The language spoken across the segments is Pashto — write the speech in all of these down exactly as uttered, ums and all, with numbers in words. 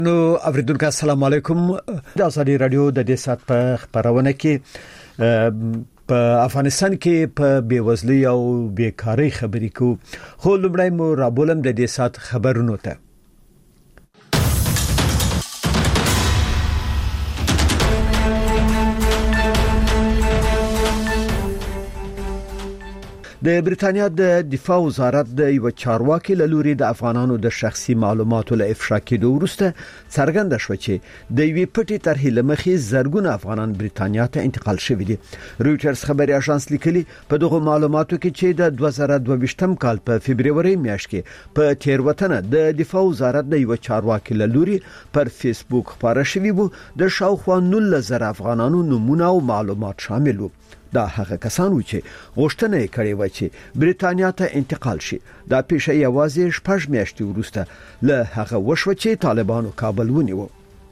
نو اوریدونکو السلام علیکم. د ازادي رادیو د دې سات په خبرونه کې په افغانستان کې په بیوزلي او بیکاری خبرې کو خو لمړی مو رابولم د دې سات خبرونو ته. د برېټانیا د دفاع وزارت د یو چارواکي لوري د افغانانو د شخصي معلوماتو له افشا کېدو وروسته څرګنده شو چې د یوې پټې طرحې لمخې زرګونه افغانان برېټانیا ته انتقال شوي دي. رويټرز خبري اژانس لیکلي په دغه معلوماتو کې چې د دوه زره دوه ویشتم کال په فبرवरी میاشت کې په تیروتنه د دفاع وزارت د یو چارواکي لوري پر فیسبوک خبره شوی وو د شاوخوا نولس زره افغانانو نمونه او معلومات شامل وو. دا هغه کسان و چې غوښتنه یې کړې و چې برېټانیا ته انتقال شي. دا پیښه یوازې شپږ میاشتې وروسته له هغه وشو چې طالبانو کابل ونیو.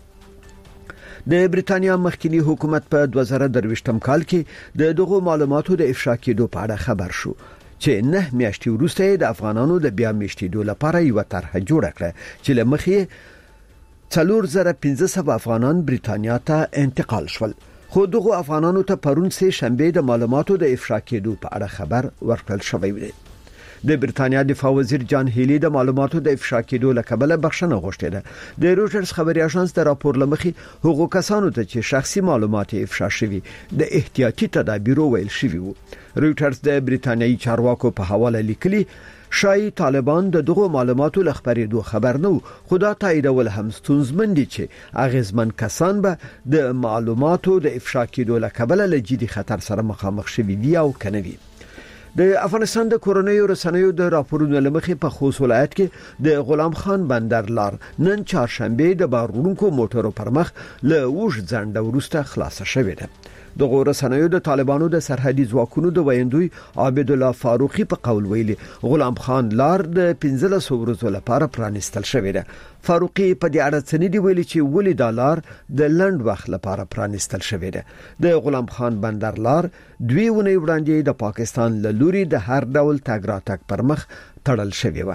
د برېټانیا مخکنی حکومت په دوه زره درویشتم کال کې د دغه معلوماتو د افشا کېدو په اړه خبر شو چې نه میاشتې وروسته د افغانانو د بیا میشتېدو لپاره یو طرح جوړ کړ چې لمخې څلور زره پنځه سوه افغانان برېټانیا ته انتقال شول. خو دغه افغانانو ته پرون سه شنبه د معلوماتو د افشا کېدو په اړه خبر ورکړل شوی دی. د برېټانیا دفاع وزیر جان هیلی د معلوماتو د افشا کېدو لکبله بخښنه غوښتې ده. د رويټرز خبري اژانس د راپور لمخې هغو کسانو ته چې شخصي معلومات افشا شوي د احتیاطي تدابیرو ویل شوی وو. رويټرز د برېټانیایي چارواکو په حواله لیکلي شای طالبان د دغه معلوماتو لخبرېدو خبر نه خدا تاییدول هم ستونزمن دي چې اغیزمن کسان به د معلوماتو د افشا کېدو لکبله له جدي خطر سره مخامخ شوي وي او کنه وي. د افغانستان د کورونیو رسنیو د راپورونو لمخې په خوست ولایت کې د غلام خان بندر لار نن چهارشنبه د بارونکو موټرو پر مخ له وښ ځنډ وروسته خلاص شوې ده. د غورسنیو د طالبانو د سرحدي ځواکونو د ویندوی عابد الله فاروقي په قول ویلي غلام خان لار د پنځلس ورځو لپاره پرانستل شوې ده. فاروقي په دې اړه څه دی ویلي چې ولې د لار د لند وخت لپاره پرانستل شوې ده. د غلام خان بندر لار دوی ونی وړاندې د پاکستان له لوري د هر ډول تګ راتګ پر مخ تړل شوی و.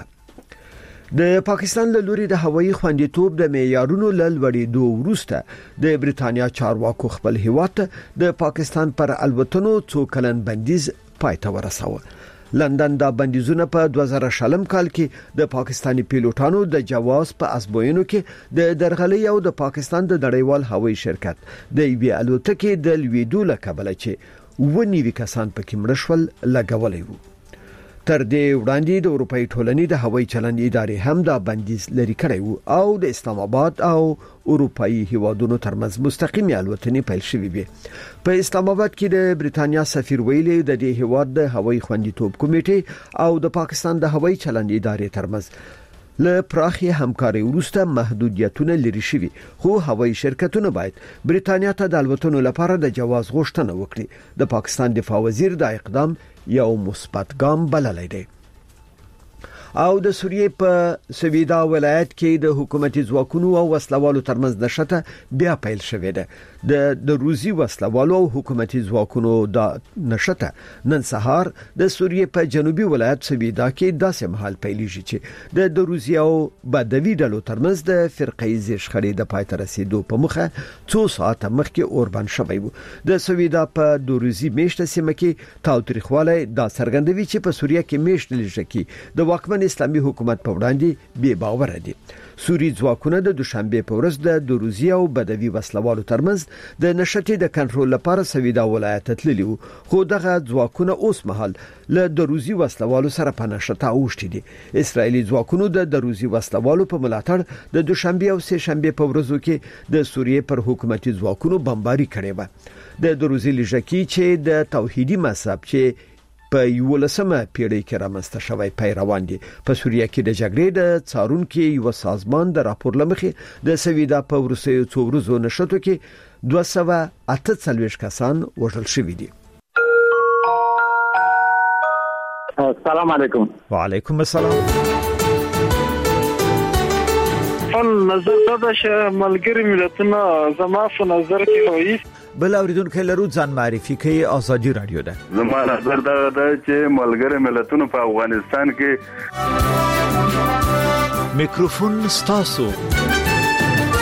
د پاکستان له لوري د هوایي خوندیتوب د معیارونو لوړېدو وروسته د برېټانیا چارواکو خپل هیواد د پاکستان پر الوتنو څو کلن بندیز پای ته ورساوه. لندن دا بندیزونه په دوه زره شلم کال کې د پاکستاني پیلوټانو د جواز په ازموینو کې د درغلي او د پاکستان د نړیوال هوایي شرکت د یوې الوتکې د لویدو لکبله چې ونیوي کسان پکې مړ شول لګولې وو. تر دې وړاندې د اروپאי ټولنې د هوایي چلند ادارې هم دا بندیز لري کړی وو او د اسلام آباد او اروپאי هیوادونو ترمنځ مستقیمه الوتنې پیل شوې وي. په اسلام آباد کې د برېټانیا سفیر ویلي د دې هیواد د هوایي خوندیتوب کمیټې او د پاکستان د هوایي چلند ادارې ترمنځ له پراخي همکاري وروسته محدودیتونه لري شوي خو هوایي شرکتونه باید برېټانیا ته د الوتنو لپاره د جواز غوښتنه وکړي. د پاکستان دفاع وزیر دا اقدام یو مثبت ګام بللی دی. او د سوریې په سویدا ولایت کې د حکومتي ځواکونو او وسلوالو ترمنځ نشته بیا پیل شوې ده. د د روسي وسلوالو او حکومتي ځواکونو د نشته نن سهار د سوریې په جنوبي ولایت سویدا کې داسې مهال پیلېږي چې د د روسي او بدوي ډلو ترمنځ د فرقې زیشخړې د پای ته رسیدو په مخه څو ساعت مخکې اوربند شوی وو. د سویدا په دوروزي میشته سیمه کې تاوتریخواله دا څرګندوي چې په سوریه کې میشته لږکی د واکمن اسلامي حکومت په وړاندې بے باور دي. سوري ځواکونه د دوشنبه په ورځ د دوروزي او بدوي وسلوالو ترمنځ د نشټې د کنټرول لپاره سویدا ولایت تللی وو خو دغه ځواکونه اوس مهال له دوروزي وسلوالو سره په نشټه اوښتي دي. اسرایلی ځواکونو د دوروزي وسلوالو په ملاتړ د دوشنبه او سه شنبه په ورځو کې د سوریې پر حکومتي ځواکونو بمباري کړې و. د دوروزي لږکی چې د توحیدي مذهب چې په یولسمه پیړۍ کې رامنځته شوی پیروان دي په سوریه کې د جګړې د څارونکو یو سازمان د راپور لمخې د سویدا په ورسېو څو ورځو نشټو کې دوه سوه اته څلوېښت کسان وژل شوي دي. السلام علیکم. وعلیکم السلام. ان نظر دا چې ملګری ملتونه زما په نظر کې وایي بل اوریدونکو لرو ځان معرفي کوي ازادي رادیو ده. زما نظر دا ده چې ملګری ملتونه په افغانستان کې میکروفون ستاسو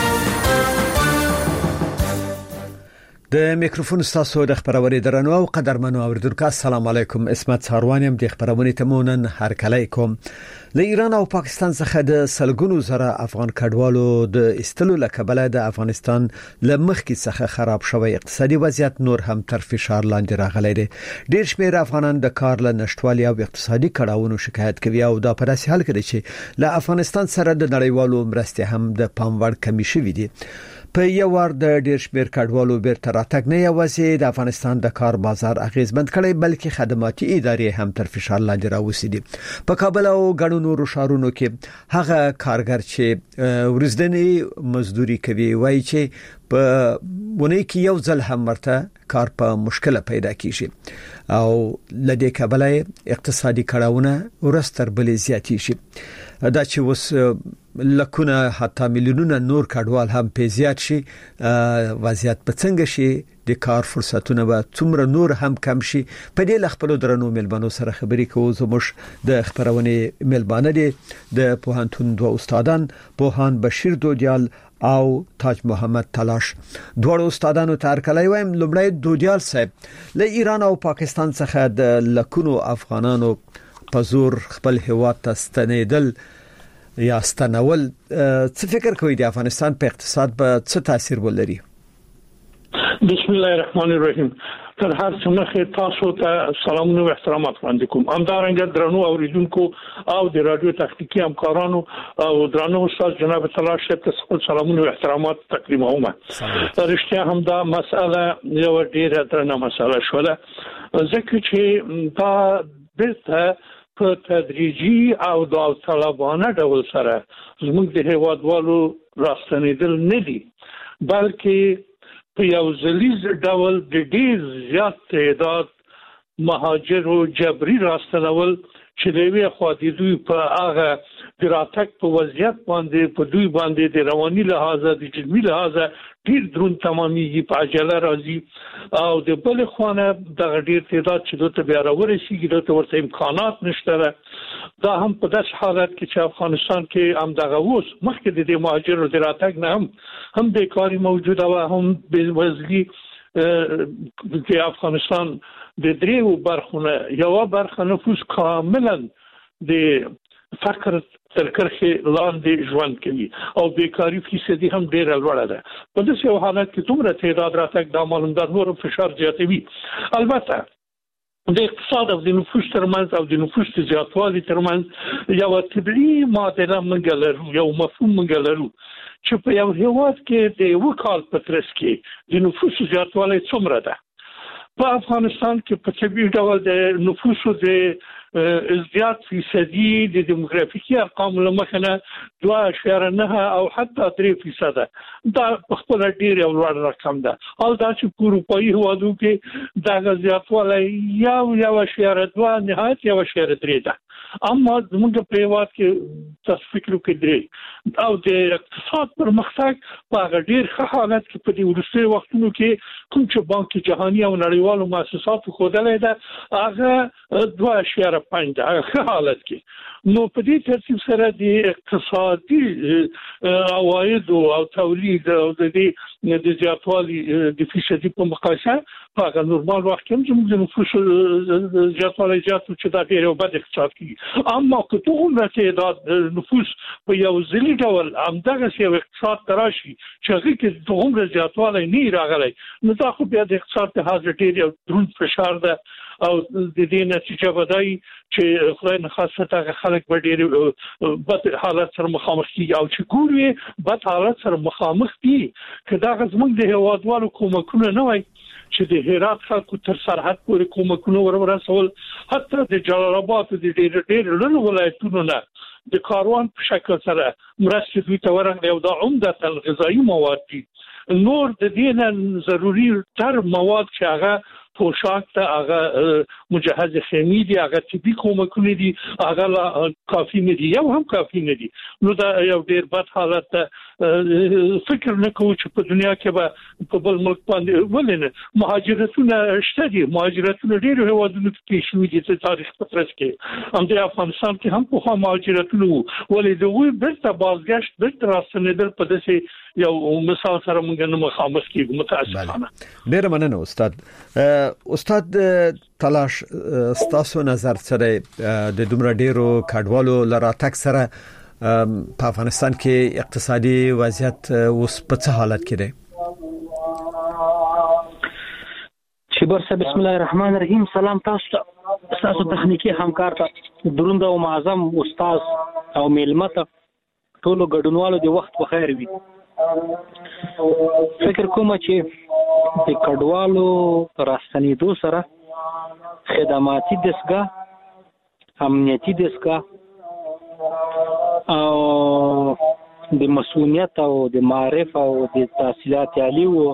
د میکروفون ستاسو د خبرونه درنو او قدرمنو اوریدونکو السلام علیکم. اسمت ساروانیم د خبرونه تمونن هر کله کوم. له ایران او پاکستان څخه د سلګونو زره افغان کډوالو د استلو لکبله د افغانستان لمخکې څخه خراب شوی اقتصادي وضعیت نور هم تر فشار لاندې راغلی دی. ډیر شمېر افغانان د کار له نشټوالي او اقتصادي کړهونو شکایت کوي او دا په داسې حال کې دي چې له افغانستان سره د نړیوالو مرستې هم د پام وړ کمی شوې دي. په یو ور د ډیر شمېر کډوالو بیرته راتګ نه یوازې د افغانستان د کار بازار اغیزمند کړي بلکې خدماتي ادارې هم تر فشار لاندې راوستي دي. په کابل او ګڼو نورو ښارونو کې هغه کارګر چې ورځنی مزدوري کوي وایي چې په ونه کې یو ځل هم ورته کار په مشکله پیدا کیږي او لدې کابل اقتصادي کړهونه ورستر بلې زیاتی شي. دا چې وس لکونه حتی میلیونونه نور کډوال هم په زیات شي وضعیت په څنګه شي د کار فرصتونه به څومره نور هم کم شي. په دې لخپلو درنو ملبانو سره خبرې کوو. زموږ د خبرونه ملبانه دي د پوهنتون دوه استادان پوهان بشیر دودیال او تاج محمد تلاش. دوه استادانو تر کله وایم لومړی دودیال صاحب له ایران او پاکستان څخه د لکونو افغانانو په زور خپل هیواد ته ستنیدل یا ستنول څه فکر کوي د افغانستان په اقتصاد په څه تاثیر ولري؟ بسم الله الرحمن الرحیم. تر هر څه مخکې تاسو ته سلامونه او احترامات وړاندې کوم. همدارنګه درنو اوریدونکو او د رادیو تخنیکی همکارانو او درنو استاد جناب تلاش ته خپل سلامونه او احترامات تقدیموم. رښتیا هم دا مسأله یو ډیره درنه مسأله شوه ځکه چې دا بیرته په تدریجي او داوطلبانه ډول سره زموږ د هیوادوالو راستنیدل نه دي بلکې په یو ځلیز ډول د ډیر زیات تعداد مهاجرو جبري راستنول چې د وی خو د دوی په هغه دراتک په وضعیت باندې په دوی باندې د رواني لحاظه د جسمي لحاظه ډیر درون تمامي په عجله راځي او د بل خوانه د ډیر تعداد چې دوی بیا راورسیږي د ورته امکانات نشته. دا هم په داس حالت کې چې افغانستان کې هم دغه وس مخکې د مهاجرو دراتک نه هم هم بیکاری موجوده و هم بېوزلي د افغانستان د دریو برخونه یو برخه نفوس کاملا د فقر تر کرښې لاندې ژوند کوي او بیکاری فیصدي هم ډیره لوړه ده. په داسې یو حالت کې دومره تعداد راتګ د معلومات نور فشار زیاتوي. البته د اقتصاد او د نفوس ترمنځ او د نفوس زیاتوالي ترمنځ یو طبيعي معادله موږ لرو یو مفهوم موږ لرو چې په یو هیواد کې د یو کال په ترڅ کې د نفوس زیاتوالی څومره ده. په افغانستان کې په طبيعي ډول د نفوس د ازدیاد فیصدي د دیموګرافیکي ارقام لمخنه دوه اشاریه نه او حتی درې فیصد دا په خپل ډیر یو لوړ رقم ده. حال دا چې په اروپایي هیوادو کې دا زیاتوالی یو یو اشاریه دوه نهایت یو اشاریه درې ده. اما زموږ په هیواد کې تاسو فکر وکړئ درې او د اقتصاد پرمختګ په هغه ډیر ښه حالت کې په دې وروستي وختونو کې کوم چې بانک جهاني او نړیوالو مؤسساتو ښودلې ده هغه دوه اشاریه پنځه ده ښه حالت کې. نو په دې ترتیب سره د اقتصادي عواید او تولید او د دې د زیاتوالي د فیصدي په مقایسه په هغه نورمال وخت کې زموږ د نفوس زیاتوالی زیاتو چې دا ډېر یو بد اقتصاد کوي. اما که څومره تعداد نفوس په یو ځلي ډول همدغسې یو اقتصاد ته راشي چې هغې کې څومره زیاتوالی نه وي راغلی نو دا خو بیا د اقتصاد لحاظ ډېر یو دروند فشار ده او د دې نتیجه به دا وي چې خدای نخواست هغه خلک به ډېر بد حالت سره مخامخ کېږي او چې ګورو بد حالت سره مخامخ دي که دغه زموږ د هیوادوالو کومکونه نه وای چې د هرات خلکو تر سرحد پورې کومکونه ورسول حتی د جلال آباد د ډېر ډېر لوړ ولایتونو نه د کاروان په شکل سره مرستې دوی ته ورغلې او دا عمدتاً غذایي مواد دي. نور د دې نه ضروري تر مواد چې هغه پوشاک ته هغه مجهز خیمه دي هغه طبي کومکونه دي هغه کافي نه دي یو هم کافي نه دي. نو دا یو ډېر بد حالت ته فکر نه کوو چې په دنیا کې به په بل ملک باندې ولنه مهاجرتونه شته دي. مهاجرتونه ډېر هیوادونو کې شوي دي چې تاریخ په ترڅ کې هم د افغانستان کې هم په مهاجرتونه ولې دوی بیرته بازگشت بیرته راستنیدل په داسې یو مثال سره موږ نه مخامخ کیږو متاسفانه. ډیر مننه استاد. استاد تلاش ستاسو نظر سره د دومره ډیرو کډوالو لراتک سره په افغانستان کې اقتصادي وضعیت اوس په څه حالت کې دی؟ چې برسه بسم الله الرحمن الرحیم. سلام تاسو ته، تاسو تخنیکی همکار ته، درود او معظم استاد او میلمته ټولو ګډونوالو د وخت په خیر وي. فکر کوم چې د کډوالو راستنېدو سره خدماتي دستګاه، امنیتي دستګاه او د مسؤلیت او د معرف او د تحصیلات عالی او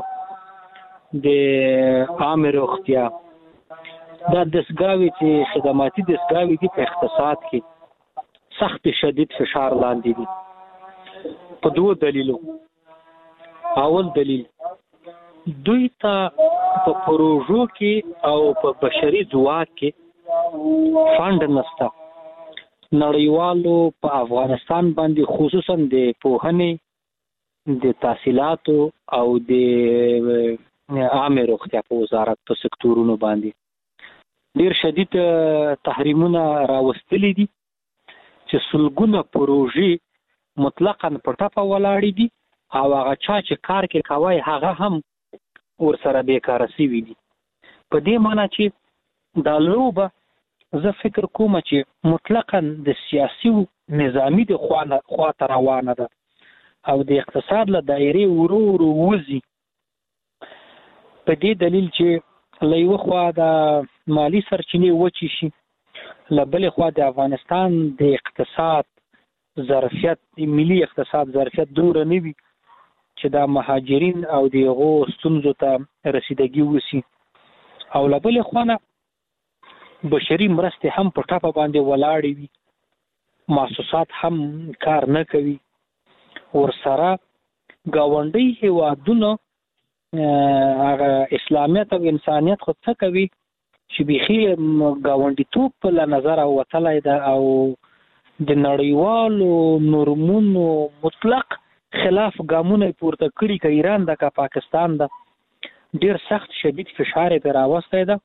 د عامه روغتیا دا دستګاوې چې خدماتي دستګاوې دي په اقتصاد کې سخت شدید فشار لاندې دي په دوه دلیلو. اول دلیل دوی ته په پروژو کې او په بشري ځواک کې فند نشته. نړیوالو په افغانستان باندې خصوصا د پوهنې، د تحصیلاتو او د عامه روغتیا په وزارت په سکتورونو باندې ډیر شدید تحریمونه راوستلي دي چې سلګونه پروژې مطلقاً په ټاپه ولاړې دي او هغه چا چې کار کې کوي هغه هم ورسره بیکاره شوي دي. په دې معنی چې دا لوبه زه فکر کوم چې مطلقاً د سیاسي نظامی د خوا ته روانه ده او د اقتصاد له دایرې ورو ورو وځي. په دې دلیل چې له یوه خوا د مالی سرچینې وچې شي، له بلې خوا د افغانستان د اقتصاد ظرفیت، د ملي اقتصاد ظرفیت دومره نه وي چې دا مهاجرین او د هغو ستونزو ته رسیدګي وشي، او له بلې خوا نه بشري مرستې هم په ټاپه باندې ولاړې وي، محسوسات هم کار نه کوي. ورسره ګاونډي هیوادونه هغه اسلامیت او انسانیت خو څه کوي چې بیخي ګاونډیتوب په له نظره وتلی ده او د نړیوالو نورمونو مطلق خلاف ګامونه پورته کړي، که ایران ده که پاکستان ده. ډیر سخت شدید فشار یې پرې راوستی ده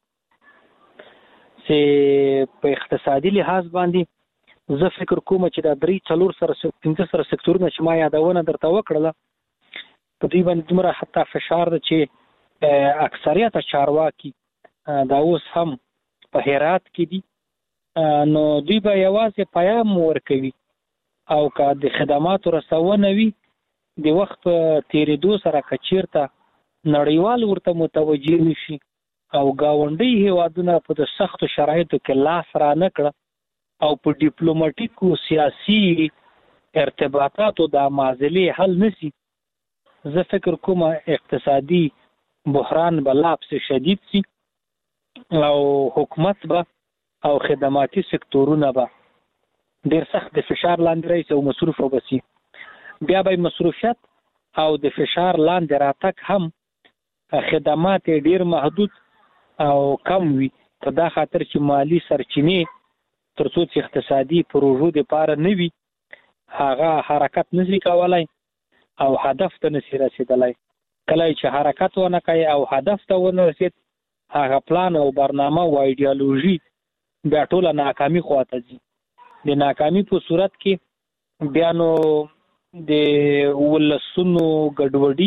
چې په اقتصادي لحاظ باندې زه فکر کوم چې دا درې څلور سره پنځه سره سکتورونه چې ما یادونه درته وکړله په دوی باندې دومره حتی فشار ده چې اکثریت چارواکي دا اوس هم په هرات کې دي، نو دوی به یوازې پیام ورکوي او که د خدماتو رسونه وي د وخت په تېرېدو سره که چېرته نړیوال ورته متوجه نشي او ګاونډي هیوادونه په د سختو شرایطو کې لاس را نه کړه او په ډیپلوماټیکو سیاسي ارتباطاتو د معضلې حل نشي، زه فکر کوم اقتصادي بحران به لا پسې شدید سي او حکومت به او خدماتي سکتورونه به ډېر سخت د فشار لاندې راشي او مصروف به شي. بیا به مصروفیت او د فشار لاندې راتګ هم خدمات ډېر محدود او کم وي، په دا خاطر چې مالی سرچینې تر څو چې اقتصادي پروژو دپاره نه وي هغه حرکت نشي کولی او هدف ته نشي رسېدلی. کله چې حرکت ونه کوي او هدف ته ونه رسېد هغه پلان او برنامه او ایډیالوژي بیا ټوله ناکامي خواته ځي. د ناکامي په صورت کې بیا نو د ولسونو ګډوډي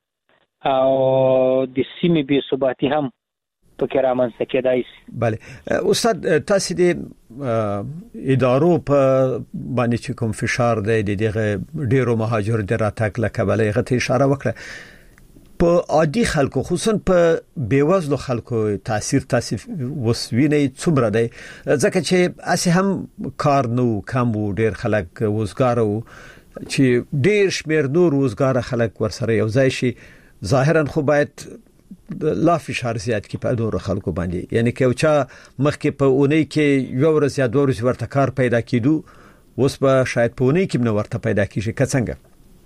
او د سیمې بې ثباتي هم پکې رامنځته کېدای شي. بله استاد، تاسو د ادارو په باندې چې کوم فشار دی د دغه ډیرو مهاجر د راتګ له کبله یې ته اشاره وکړه، په عادي خلکو خصوصا په بیوزلو خلکو تاثیر تاسو وسوینه څومره دی؟ ځکه چې اسی هم کار نو کم وو، ډیر خلک وزګار وو چې ډیر شمیر نور وزګار خلک ورسره یو ځای شي، ظاهرا خو باید لا فشار زیات کی په دور خلکو باندې، یعنی که چا مخکې په اونۍ کې یو ورځ یا دوه ورځې ورته کار پیدا کیدو اوس به شاید په اونۍ کې نو ورته پیدا کیږي. که څنګه؟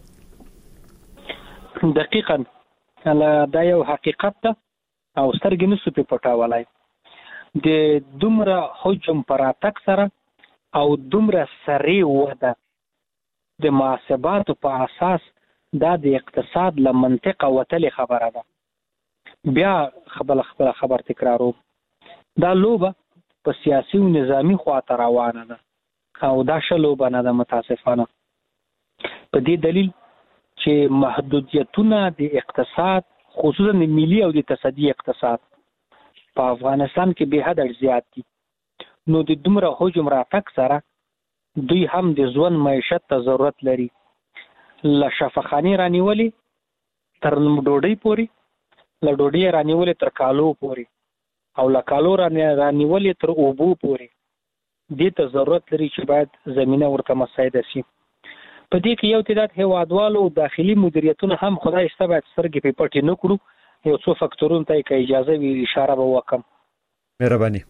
دقیقاً دا یو حقیقت ده او سترګې نسو په پټاولای. د دومره حجم پر اتک سره او دومره سری وده د محاسباتو په اساس دا د اقتصاد له منطقه وتلې خبره ده. بیا خبر خبر خبر تکرارو دا لوبه په سیاسي او نظامی خواته روانه ده او دا شلوبه نه ده متاسفانه. په دې دلیل چې محدودیتونه د اقتصاد خصوصا د ملي او د تصدي اقتصاد په افغانستان کې به حد زیات دي، نو د دومره حجم راتګ سره دوی هم د ژوند معیشت ته ضرورت لري. له شفاخاني رانیولي تر ډوډۍ پوري، له ډوډۍ رانیولي تر کالو پوري، او له کالو رانیولي تر اوبو پوري دې ته ضرورت لري چې باید زمينه ورته مساعده شي. په دې کې یو تعداد هیوادوالو داخلي مدیریتونه هم خدای ست باید سترګې په پټې نه کړو. یو څو فاکتورونو ته کې اجازه وی اشاره به وکم. مهرباني.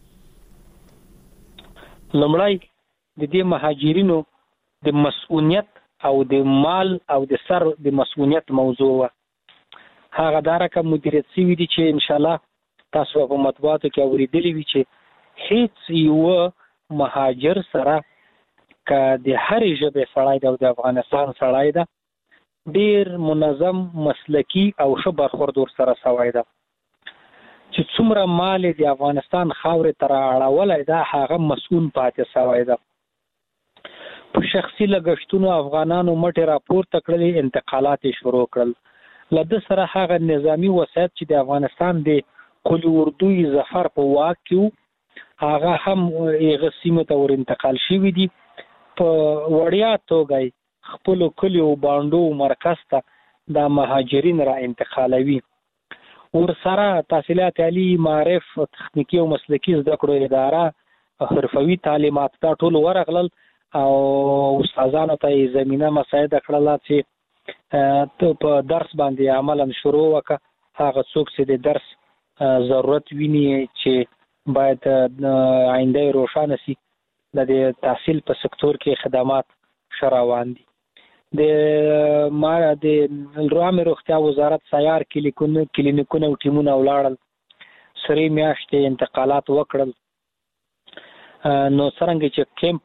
لمړی د دې مهاجرینو د مسؤلیت او د مال او د سر د مسؤلیت موضوع و. هغه دا رقم مدیریت سوي دي چې ان شاء الله تاسو په مطبوعاتو کې اوریدلی وي چې هیڅ یو مهاجر سره که د هرې ژبې سړی دی او د افغانستان سړی دی ډیر منظم مسلکی او ښه برخورد ورسره شوی دی. چې څومره مال د افغانستان خاورې ته رااړولی دا هغه مسؤل پاتې شوی دی. په شخصي لګښتونو افغانانو مټې راپورته کړلې، انتقالات یې شروع کړل. له ده سره هغه نظامي وسایط چې د افغانستان د قل اردوی ظفر په واک کې هغه هم هغه سیمه ته ور انتقال شوي دي. په وړیا توګه خپل کلیو باندو مرکز ته د مهاجرین را انتقالوي. ورسره تحصیلات عالی، معرف، تخنیکی او مسلکی زده کړو اداره، حرفوي تعلیمات دا ټول ورغلل او استادانو ته زمينه مساعده کړل چې په درس باندې عملا شروع وکړه. هغه څوک چې د درس ضرورت ویني چې باید آینده روښانه شي د تحصیل په سکتور کې خدمات شروان دي. د ما د عامه روغتیا وزارت سیار کلینیکونه کلینیکونه او ټیمونه ولاړل، سری میاشتې انتقالات وکړل. نو څنګه چې کیمپ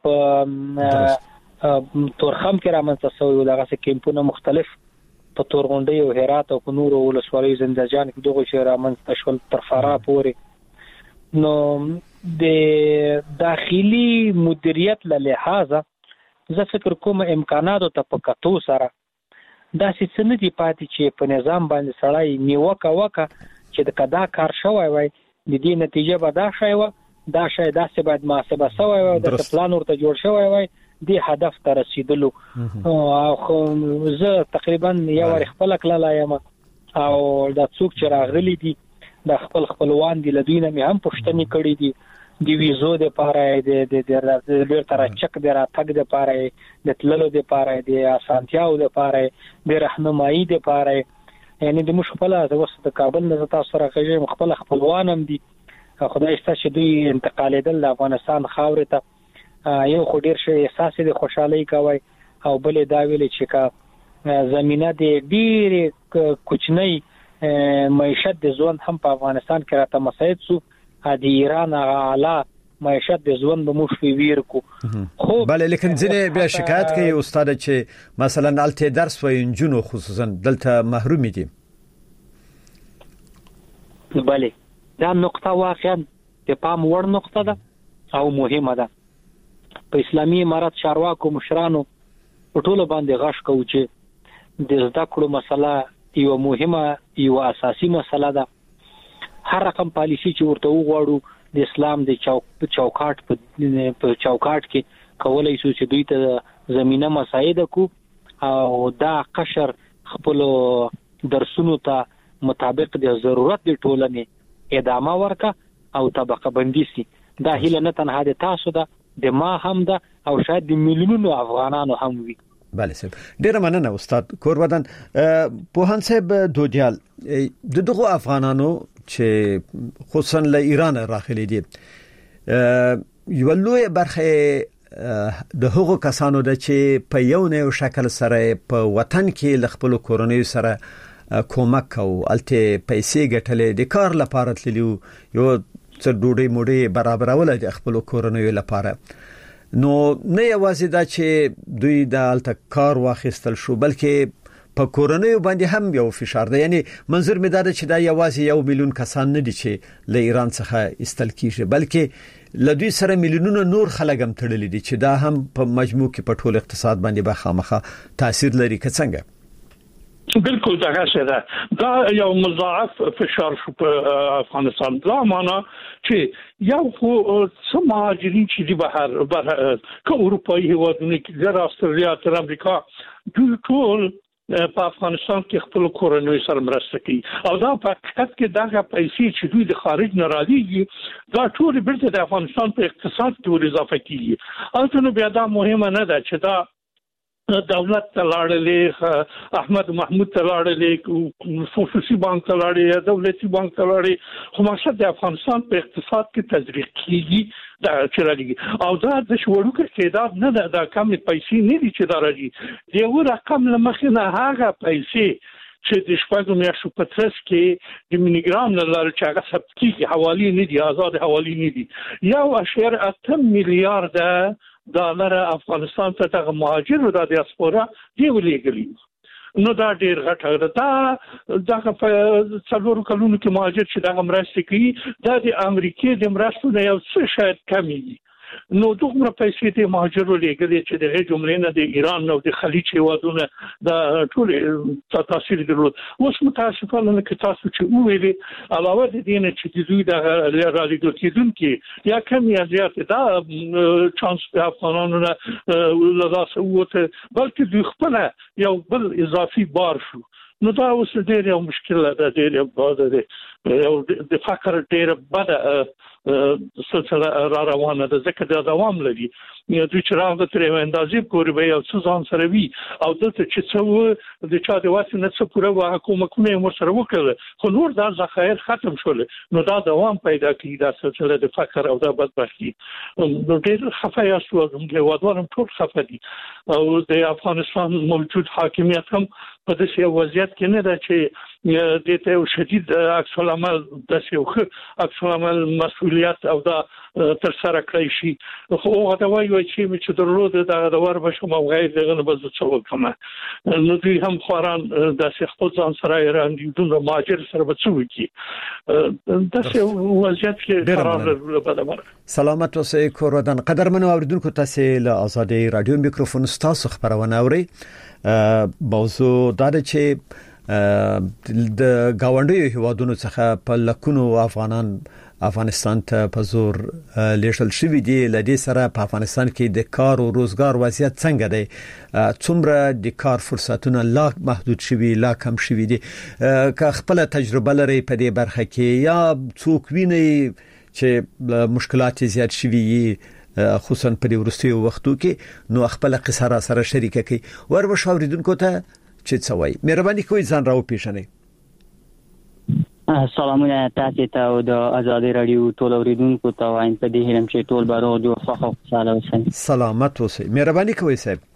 تورخم کې رامنځته شوی و، دغه کیمپونه مختلف په تورغونډۍ او هرات او په نورو ولسوالیو زندهجان کې دغه چې رامنځته شول تر فراه پورې. نو د داخلي مدیریت له لحاظه زه فکر کوم امکاناتو ته په کتو سره داسې څه نه دي پاتې چې په نظام باندې سړی نیوکه وکړه چې د کدا کار شوی وای د دې نتیجه به دا شی وه، دا شی داسې باید محاسبه شوی وای، د پلان ورته جوړ شوی وای دې هدف ته رسیدلو. خو زه تقریبا یو وار خپله کللی یم او دا څوک چې راغلي دي د خپل خپلوان دي له دوی نه مې هم پوښتنې کړي دي، د ویزو دپاره د بیرته راچک د راتګ دپاره، د تللو دپاره، د اسانتیاو دپاره، د رهنمایي دپاره. یعنې د موږ خپله اوس د کابل نه زه تاسو سره غږېږم، خپله خپلوان هم دي. خدای شته چې دوی انتقالېدل د افغانستان خاورې ته. یو خو ډېر ښه احساس د خوشحالۍ کوی او بل یې دا ویلې چې که زمینه د ډېرې کوچنۍ معیشت د ژوند هم په افغانستان کې راته مساعد سو، د ایران هغه اعلی معیشت د ژوند به موږ ویر کو. خو بله لیکن ځینې بیا شکایت کوي استاد چې مثلا هلته درس وایي نجونو خصوصا دلته محروم دي. بله دا نقطه واقعا د پام وړ نقطه ده او مهمه ده. په اسلامي امارات چارواکو مشرانو په ټولو باندې غږ کوو چې د زده کړو مسله یو مهمه یو اساسي مسله ده. هر رقم پالیسی چې ورته وغواړو د اسلام د چوکاټ په چوکاټ کې کولای شو چې دوی ته زمينه مساعده کو او دا قشر خپل درسونو ته مطابق د ضرورت د ټولنې ادامه ورکا او طبقه بندي سي. دا هیله نه تنها د تاسو ده، د ما هم ده او شاید د میلیونونو افغانانو هم وي. بله صاحب ډیره مننه استاد کوربدن. پوهان صاحب دودیال د دغه افغانانو چې خصوصا له ایران راغلي دي یو لوی برخه د هغو کسانو د چې په یو نه شکل سره په وطن کې ل خپل کورنۍ سره کومک او الته پیسې ګټلې د کار لپاره تللیو، یو څه ډوډۍ موډۍ برابرول د خپل کورنۍ لپاره. نو نه یوازې دا چې دوی د الته کار واخیستل شو بلکې په کورونو باندې هم یو فشار دی. یعنی منظور مې دا ده چې دا یوازې یو میلیون کسان نه دي چې له ایران څخه استل کیږي بلکې له دوی سره میلیونونه نور خلک هم تړلي دي چې دا هم په مجموع کې په ټول اقتصاد باندې به خامخا تاثیر لري. که څنګه؟ بالکل دا څه ده دا یو مضاعف فشار شو په افغانستان. دا معنا چې یو خو څو مهاجرین چې دی بهر بهر که اروپایي هیوادونه کې د استرالیا تر امریکا دوی ټول په افغانستان کې خپل کورنۍ سره مرسته کوي او دا په حقیقت کې دغه پیسې چې دوی د خارج نه راځي دا ټول بیرته د افغانستان په اقتصاد کې ور اضافه کیږي. او نو بیا دا مهمه نه ده چې دا دولت تلاړلې احمد محمود تلاړلې خصوصي بانک تلاړلې دولتي بانک تلاړلې خو مقصد د افغانستان په اقتصاد کې تزریق کیږي دا چې راځي او دا د شوړو کې تعداد نه ده دا کم پیسې نه دي چې دا راځي دی یو رقم لمخې نه هغه پیسې چې د شپږو میاشتو په ترڅ کې د مینیګرام نه لاره چې هغه ثبت کیږي حوالی نه دي آزاد حوالی نه دي یو اشعار اته میلیارډ ډالر افغانستان ته دغه مهاجر او د دیاسپورا دی ولېګلی نو دا ډیر غټه ده دغه په څلورو کلونو کې مهاجر چې دغه مرسته کوي دا د امریکای د مرستو نه یو څه شاید کمی دي. نو دومره پیسې د مهاجرو لګلې چې د جملې نه د ایران او د خلیج هیوادونو د ټول تاثیر درلود. اوس متاسفانه کې تاسو چې ویلي علاوه د دې نه چې دوی د رالېګل کېدونکو یا کم یا زیات دا چانس په افغانانو نه لږه وته بلکې دوی خپل یو بل اضافي بار شو. نو دا اوس ډېر یو مشکل ده ډېر یو باده ده یو د فقر ډېر بده سلسله را روانه ده ځکه دا دوام لري. دوی چې راغله ترې اندازې پورې به یو څه ځان سره وي او دلته چې څه د چا د واسې نه څه پوره وه حکومتونه یې ورسره وکړل خو نور دا ذخایر ختم شول نو دا دوام پیدا کوي دا سلسله د فقر او دا بدبختي. نو ډېر خفه یاست زموږ هېوادوال هم ټول خفه دي او د افغانستان موجود حاکمیت هم په داسې یو وضعیت کې نه ده چې دې ته یو شدید عکس العمل داسې یو ښه عکس العمل مسؤلیت او دا تر سره کړی شي. خو هغه ته وایي چې مې چې درلود دغه د ور بشم او غیر دغه نه به زه څه وکړم نو دوی هم خواران داسې خپل ځان سره ایران دي دومره مهاجر سره به څه وکړي داسې وضعیت کې قرار لرلو بده. سلامت اوسئ کورودن. قدرمنو اوریدونکو تاسو له آزادۍ رادیو میکروفون ستاسو خبرونه اورئ. موضوع دا ده چې د گاونډیو هیوادونو څخه په لکونو افغانان افغانستان ته په زور لیشل شوی دي. لدې سره په افغانستان کې د کار او روزګار وضعیت څنګه دی؟ څومره د کار فرصتونه لا محدود شوي لا کم شوي دي؟ که خپل تجربه لري په دې برخه کې یا څوک ویني چې مشکلات زیات شوي خصوصا په دې ورستیو وختو کې نو خپل قصه را سره شریکه کوي. ور به شاوریدونکو ته چې څه وایي مهرباني کوئ ځان راو پیژنئ. سلامونه تاسو ته او د آزادۍ رادیو ټول اوریدونکو ته وایم په دې هیلم چې ټول بارو جو خوښ او خوشاله اوسئ. سلامت اوسئ. مهرباني کوئ صاحب.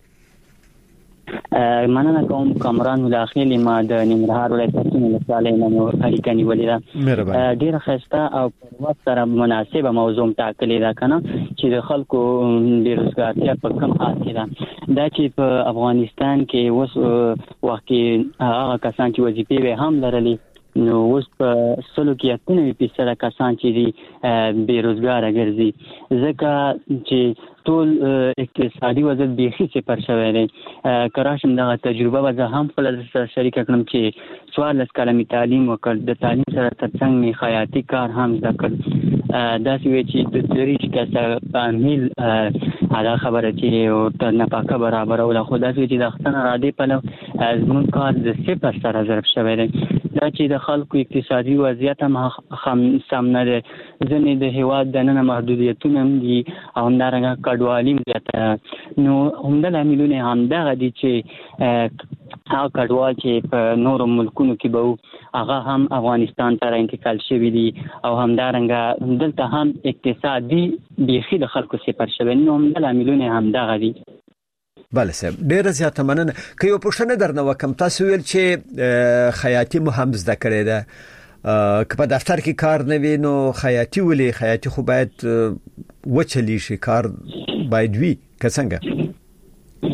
مننه کوم کامران مداخله ما د ننګرهار ولایت نه لساله نو اړیکه نیولې ده. ډیره خسته او په وخت سره مناسبه موضوع ټاکلې ده کنه چې د خلکو د روزګارتیا په کم حال کې ده. دا چې په افغانستان کې اوس وخت کې هغه کسان چې وظیفې به هم لرلې نو اوس په سلو کې اتنوي فیصده کسان چې دي بې روزګاره ګرځي ځکه چې ټول اقتصادي وضعیت بیخي صفر شوی دی. کراشم دغه تجربه به زه هم خپل سره شریکه کړم چې څوارلس کاله مې تعلیم وکړ د تعلیم سره ترڅنګ مې خیاطي کار هم زده کړ. داسې وی چې د دریش کسه په میل هغه خبره چې تر نفقه برابروله خو داسې چې د اختن را دی په زموږ کار د صفر سره ضرب شوی دی. دا چې د خلکو اقتصادي وضعیت هم سم نه دی. ځینې د هیواد دننه محدودیتونه هم دي او همدارنګه کډوالي زیاته نو همدا لاملونه همدغه دي چې هغه کډوال چې په نورو ملکونو کې به هغه هم افغانستان ته انتقال شوي دي او همدارنګه دلته هم اقتصادي بیخي د خلکو صفر شوی نو همدا لاملونه همدغه دي. بله صاحب ډیره زیاته مننه. که یو پوښتنه درنه وکم تاسو ویل چې خیاطي مو هم زده کړې ده که په دفتر کې کار نه وي نو خیاطي ولې خیاطي خو باید وچلی شي کار باید وي که څنګه؟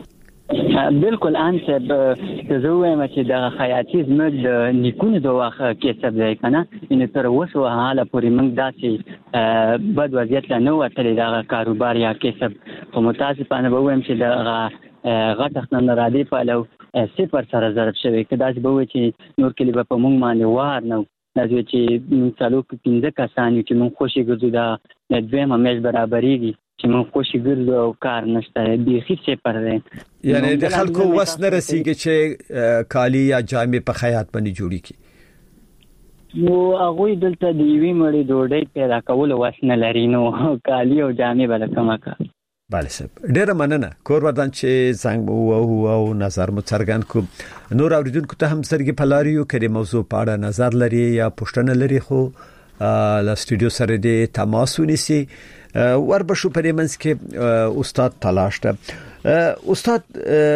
بالکل انت به زویم چې د خیاطي زموږ د نیکونو د وخت کسب دی کنه ان تر اوسه حاله پورې موږ داسې بد وضعیت نه وتلی د کاروبار یا کسب په متاسفانه به وایم چې د غټ اقتصادي پلو صفر سره ضرب شوی کدا چې به و چې نور کلی په موږ باندې وار نه نازو چې څلو پنځه کسان چې موږ خوشي ګرځو دا د دویمه مېز برابرېږي چې موږ خوشي ګرځو او کار نشته به هیڅ پر دی یعنی د خلکو وس نه رسیږي چې کالی یا جامې په خیاط باندې جوړی کی نو هغه دلته د یوې مړې ډوډۍ پیدا کول وس نه لري نو کالی او جامې بل کومه کا بله صاحب ډیره مننه کور ودان چې څنګه وو او نظر مو څرګند کو نور اوریدونکو ته هم سرګي پلاریو کړي موضوع په اړه نظر لري یا پوښتنه لري خو لا سټوډیو سره د تماس ونیسي وربشو پرې منځ کې استاد تلاش ته استاد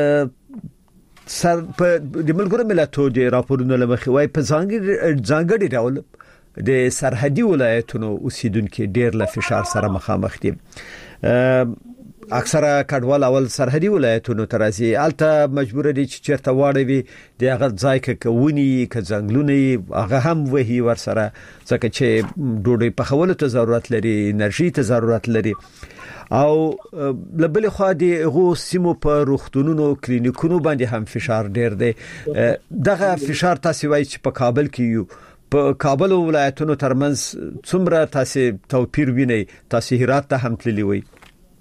سر په د ملګرو ملتونو د راپورونو لمخې وای په ځانګړي ځانګړي ډول د سرحدي ولایتونو اوسیدونکو ډیر له فشار سره مخامخ دي اکثره کډوال اول سرحدي ولایتونو ترازی الته مجبور دي چې چیرته واړوي د هغه ځای کې کوونی ک ځنګلونه هغه هم وਹੀ ور سره ځکه چې ډوډۍ په خولو ته ضرورت لري انرژي ته ضرورت لري او لبل خو دي غو سیمو په روختونونو کلینیکونو باندې هم فشار ډیر دی دغه فشار تاسو وایي چې په کابل کې یو په کابل ولایتونو ترمنځ څومره تاسو توپیر ویني تاسو هرات ته هم تللی وي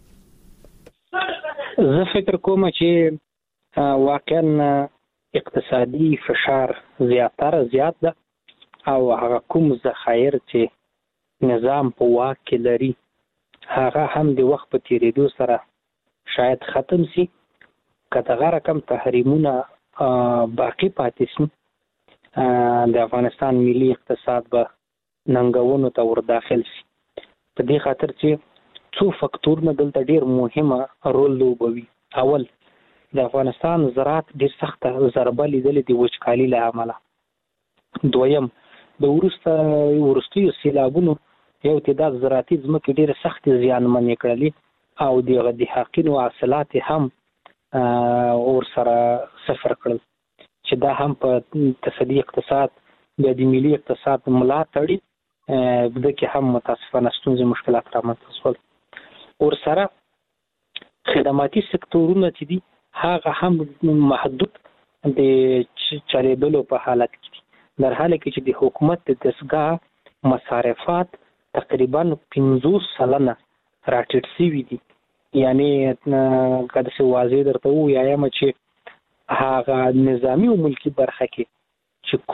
زه فکر کوم چې واقعا اقتصادي فشار زیاتره زیات ده او هغه کوم ذخایر چې نظام په واک کې لري هغه هم د وخت په تیریدو سره شاید ختم شي کته رقم تحریمونه باقی پاتې شي د افغانستان ملي اقتصاد به ننګونو ته ور داخل شي په دې خاطر چې څو فاکتورونه دلته ډیر مهمه رول لوبوي اول د افغانستان زراعت ډیر سخت ضربه لیدلې د وچکالي له امله دویم د ورسته ورستیو سیلابونو یو تعداد زراعتي ځمکې ډیر سخت زیانمنې کړلې او د غدي حقینو حاصلات هم اور سره صفر کړل چې دا هم په تصدی اقتصاد د ملي اقتصاد ملا تړي د کې هم متاسفانه ستونزې مشکلات رامنځته شول اور سره خدماتي سکتورونه چې دي هغه هم محدود د چلیدلو په حالت کې دي در حاله کې چې د حکومت د دستګاه مصارفات تقریبا پنځوس سلنه راټیټ شوي دي یعنی کله چې واضح درته وایم چې هغه نظامی او ملکی برخه کې چې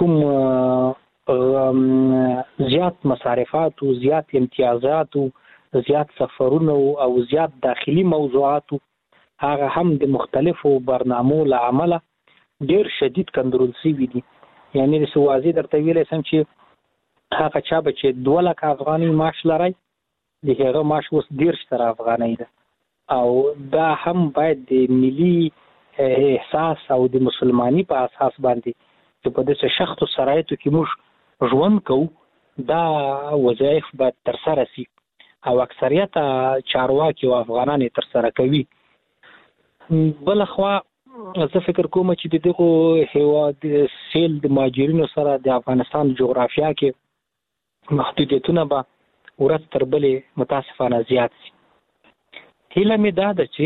کوم زیات مصارفات او زیات امتیازات او زیات سفرونه او زیات داخلي موضوعات هغه هم د مختلفو برنامو له عمله ډیر شدید کنټرول شوي دي یعنی د سوازي درته ویلې سم چې هغه چا به چې دوه لک افغاني معاش لري د هغه معاش اوس ډیر ستر افغاني ده او دا هم باید د ملي احساس او د مسلمانۍ په اساس باندې چې په دې شخصو شرایطو کې موږ ژوند کوو دا وظایف باید تر سره شي او اکثریت چارواکي او افغانان تر سره کوي بل خو زه فکر کوم چې دغه هیواد سیل د ماجرینو سره د افغانستان جغرافیا کې محدودیتونه به ورځ تر بلې متاسفانه زیات شي هیله مې دا ده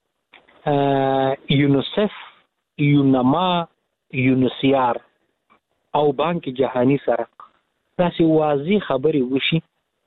چې یونیسف یونما یونسیار او بانک جهانی سره داسې واضح خبرې وشي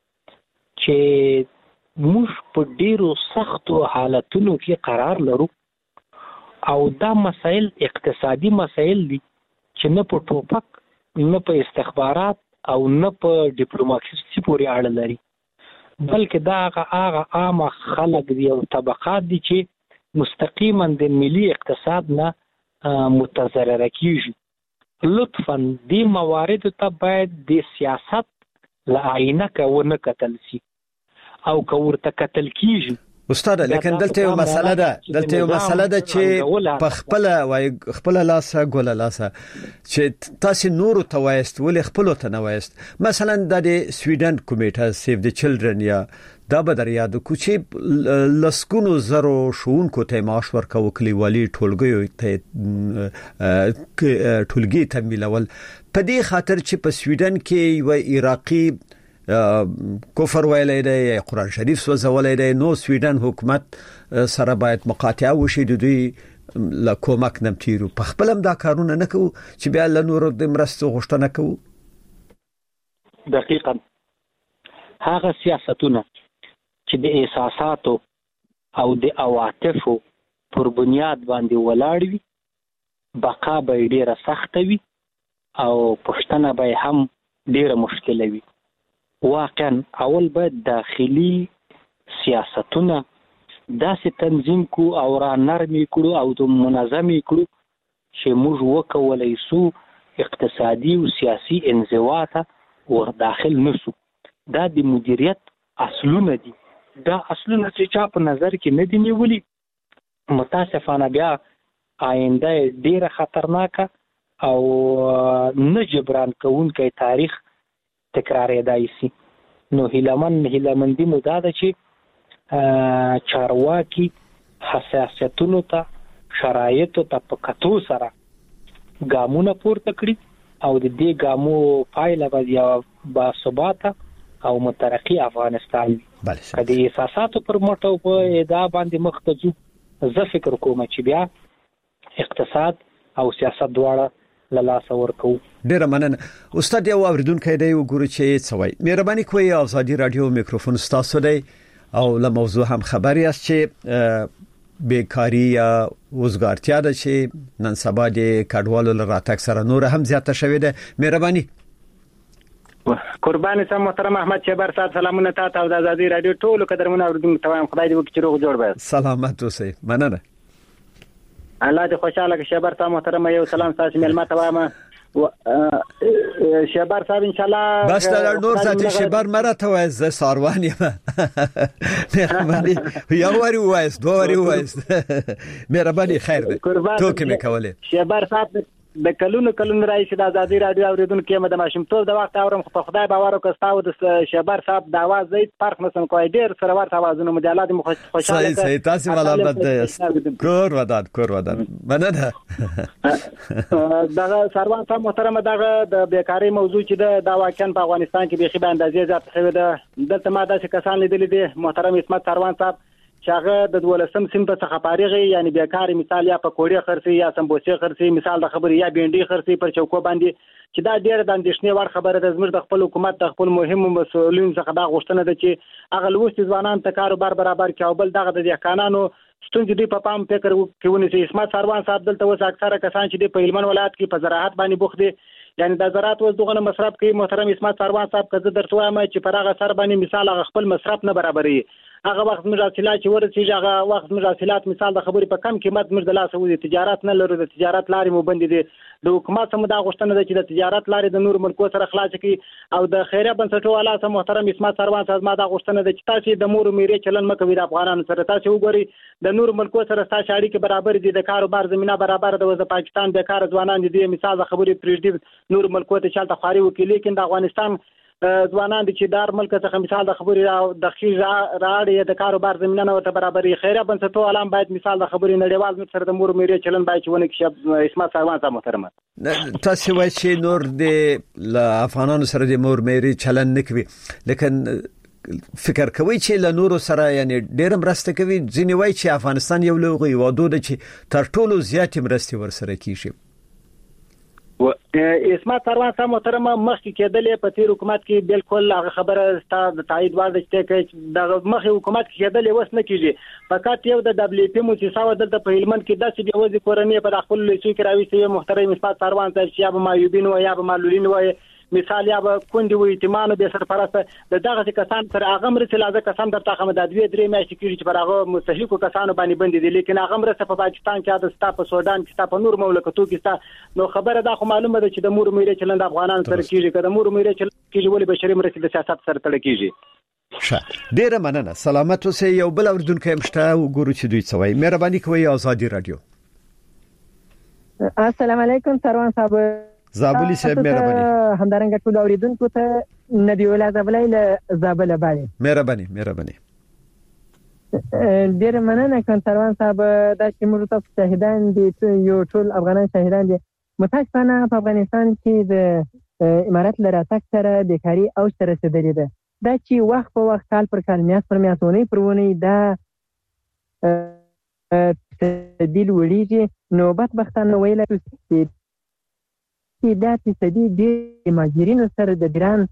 چې موږ په ډیرو سختو حالتونو کې قرار لرو او دا مسائل اقتصادي مسائل دي چې نه په ټوپک نه په استخبارات او نه په ډیپلوماسي پورې اړه لري بلکې دا هغه عام خلک دي او طبقات دي چې مستقیما د ملي اقتصاد نه متضرر کیږي لطفا دې موارد ته باید د سیاست لا عینه کونه کتل شي او که ورته کتل کیږي استاد لیکن دلته یو مسله ده دلته یو مسله ده چې په خپل وای خپل لاسه ګول لاسه چې تاسو نور ته وایست ولې خپل ته نه وایست مثلا د سویډن کمیټه سیف د چلډرن یا دا به در یاد کو چې لسکونو زرو شونکو ته معاش ورکو کلیوالي ټولګي ته ټولګي ته ملول په دې خاطر چې په سویډن کې یو عراقي کفر ویلای دی قرآن شریف سوځولای دی نو سویډن حکومت سره باید مقاطعه وشي د دوی له کومک نمتیرو په خپلم دا کارونه نه کوو چې بیا له نورو د مرستو غوښتنه کوو. دقیقاً هغه سیاستونه چې د احساساتو او د عواطفو پر بنیاد باندې ولاړ وي بقا به ډیره سخت وي او پښتنه به هم ډیره مشکله وي. واقعا اول باید داخلي سیاستونه داسې تنظیم کو او را نرمي کړو او د منظمي کړو چې موږ وکولای شو اقتصادي او سیاسي انزوا ته ور داخل نشو. دا د مدیریت اصلونه دي. دا اصلونه چې چا په نظر کې نه دي نیولي متاسفانه بیا آینده ډیره خطرناکه او نه جبران کوونکی تاریخ تکرارېدای شي. نو هیلمن هیلمندي مو دا ده چې چارواکي حساسیتونو ته شرایطو ته په کتو سره ګامونه پورته کړي او د دې ګامو پایله به یو باثباته او مترقي افغانستان وي. کله احساساتو پر مټو په ادعا باندې مخ ته ځو زه فکر کوم چې بیا اقتصاد او سیاست دواړه لاله ورکو. ډیره مننه استاد. یو اوریدونکو دی وګورئ چې څه وایي. مهرباني کوئ ازادي رادیو میکروفون ستاسو دی او له موضوع هم خبر یاست چې بیکاری یا وزګارتیا ده چې نن سبا د کډوالو لراتک سره نور هم زیاته شوې ده. مهرباني. قربان سم محترم احمد شبر صاحب سلامونه تاسو د ازادي رادیو ټولو قدرمنو اوریدونکو ته خدای دې وکړي چې روغ جوړ وي. سلامت اوسئ. مننه. الله دې خوشاله کړي. شبر صاحب محترم یو سلام تاسو ملما ته وایم. شبر صاحب ان شاء الله بس دا نور ساتي شبر مرته وایز ساروان یم. مهرباني یو وری وایز دوه وری وایز. مهرباني خیر دې تو کې مې کوله. شبر صاحب د کلونو کلونو راځي د ازادي رادیو اوریدونکو کې د ماشومتوب د وخت اورم خو خدای باور وکړاو د شبر صاحب د आवाज زید فرق نسم کوي ډیر سره ورته आवाजونه مجالات خوشاله. صحیح صحیح تاسو ولادت کور ودان کور ودان مننه. دغه سروان صاحب محترم دغه د بیکاری موضوع چې د واقعا په افغانستان کې به خې باندې زیات شوی ده. دلته ما داسې کسان لیدل دي محترم اسمت سروان صاحب شاغه د دولسم سیم په څخه فارغ یعنی بیکاری مثال یا پکوړی خرڅي یا سمبوسه خرڅي مثال د خبري یا بینډي خرڅي پر چوکو باندې چې دا ډېر د اندېښنې وړ خبره ده. زموږ د خپل حکومت د خپل مهم مسؤلین څخه دا غوښتنه ده چې هغه لوستي ځوانان ته کاروبار برابر کړي او بل دغه د ځکانانو ستونزې دی په پام فکر کوي چې اسمت سروان صاحب دلته وس اکثره کسان چې د هلمند ولایت کې په زراعت باندې بوخت دي یعنی د زراعت وز دغه مصرف کوي. محترم اسمت سروان صاحب کزه درته وایم چې پر هغه سر باندې مثال هغه خپل مصرف نه برابرې هغه وخت موږ حاصلات چې ورسېږي هغه وخت موږ حاصلات مثال د خبرې په کم قیمت موږ د لاس وځي تجارت نه لرو. د تجارت لارې مو بندې دي. د حکومت سم دا غوښتنه ده چې د تجارت لارې د نور ملکو سره خلاص کړي او د خیریه بنسټونو والا سم محترم اسمت سروان صاحب ما دا غوښتنه ده چې تاسو د مور میرې چلن مکوي د افغانانو سره. تاسو وګورئ د نور ملکو سره تاسو اړیکې برابر دي د کاروبار زمينه برابر ده. د پاکستان بیکار ځوانان دي مثال د خبرې پریږدي نور ملکو ته چالت خاري وکړي لیکن د افغانستان ځوانان دي چې دار ملک څخه مثال د خبرې د خیز راړي د کاروبار زمينه نه ورته برابرې خیریه بنسټونو عالم باید مثال د خبرې نړیوال مت سره د مور میرې چلن باید ونه کې اسمت سروان صاحب محترم تاسو وایي چې نور د افغانانو سره د مور میرې چلن نکوي لیکن فکر کوي چې له نورو سره یعنی ډېر مرسته کوي. ځینې وایي چې افغانستان یو لوی وادو ده چې تر ټولو زیات مرستې ورسره کیږي. اسمت سروان صاحب محترم مخکې کېدلې په تیر حکومت کې بالکل هغه خبره ستاسو د تایید وړ ده چې د مخکې حکومت کې کېدلې وس نه کیږي. فقط یو د دبليو پی مؤسسه دلته په هلمند کې داسې به وځي کورنۍ په خپل لیسو کې راوي محترم اسمت سروان صاحب چې یا به مایوبین و یا به معلولین و مثال یا به کندي و ایتمانو به سرپرسته د دغه کسان پر هغه مرسته لازم کسان در تاخه د دوی درې میاشتې کې چې پر هغه مستحقو کسانو باندې بندي دي لیکن هغه مرسته په پاکستان کې د ستا په سودان کې ستا په نور مملکتو کې ستا نو خبره دا خو معلومه ده چې د مور میرې چلند افغانانو سره کیږي کله مور میرې چلند کیږي ولې بشري مرسته د سیاست سره تړل کیږي. ښه ډیره مننه سلامت اوسئ یو بل اوردونکو مشته وګورو چې دوی څه وایي مهرباني کوئ ازادي رادیو السلام علیکم سروان صاحب زابلی صاحب مهرباني همدارنګه ټول اوریدونکو ته نبی الله زابلی له زابل باندې مهرباني مهرباني ډیر مننه کوم سروان صاحب دا چې موږ ته شهیدان دي یو ټول افغانان شهیدان دي متاسفانه په افغانستان کې د امارات لراتک سره بیکاری او سره رسیدلې ده دا چې وخت په وخت کال پر کال میاشت پر میاشت ونی پر ونی دا تبدیل وړيږي نو بدبختانه ویل چې دا تصدی د ماجرینو سره د ګران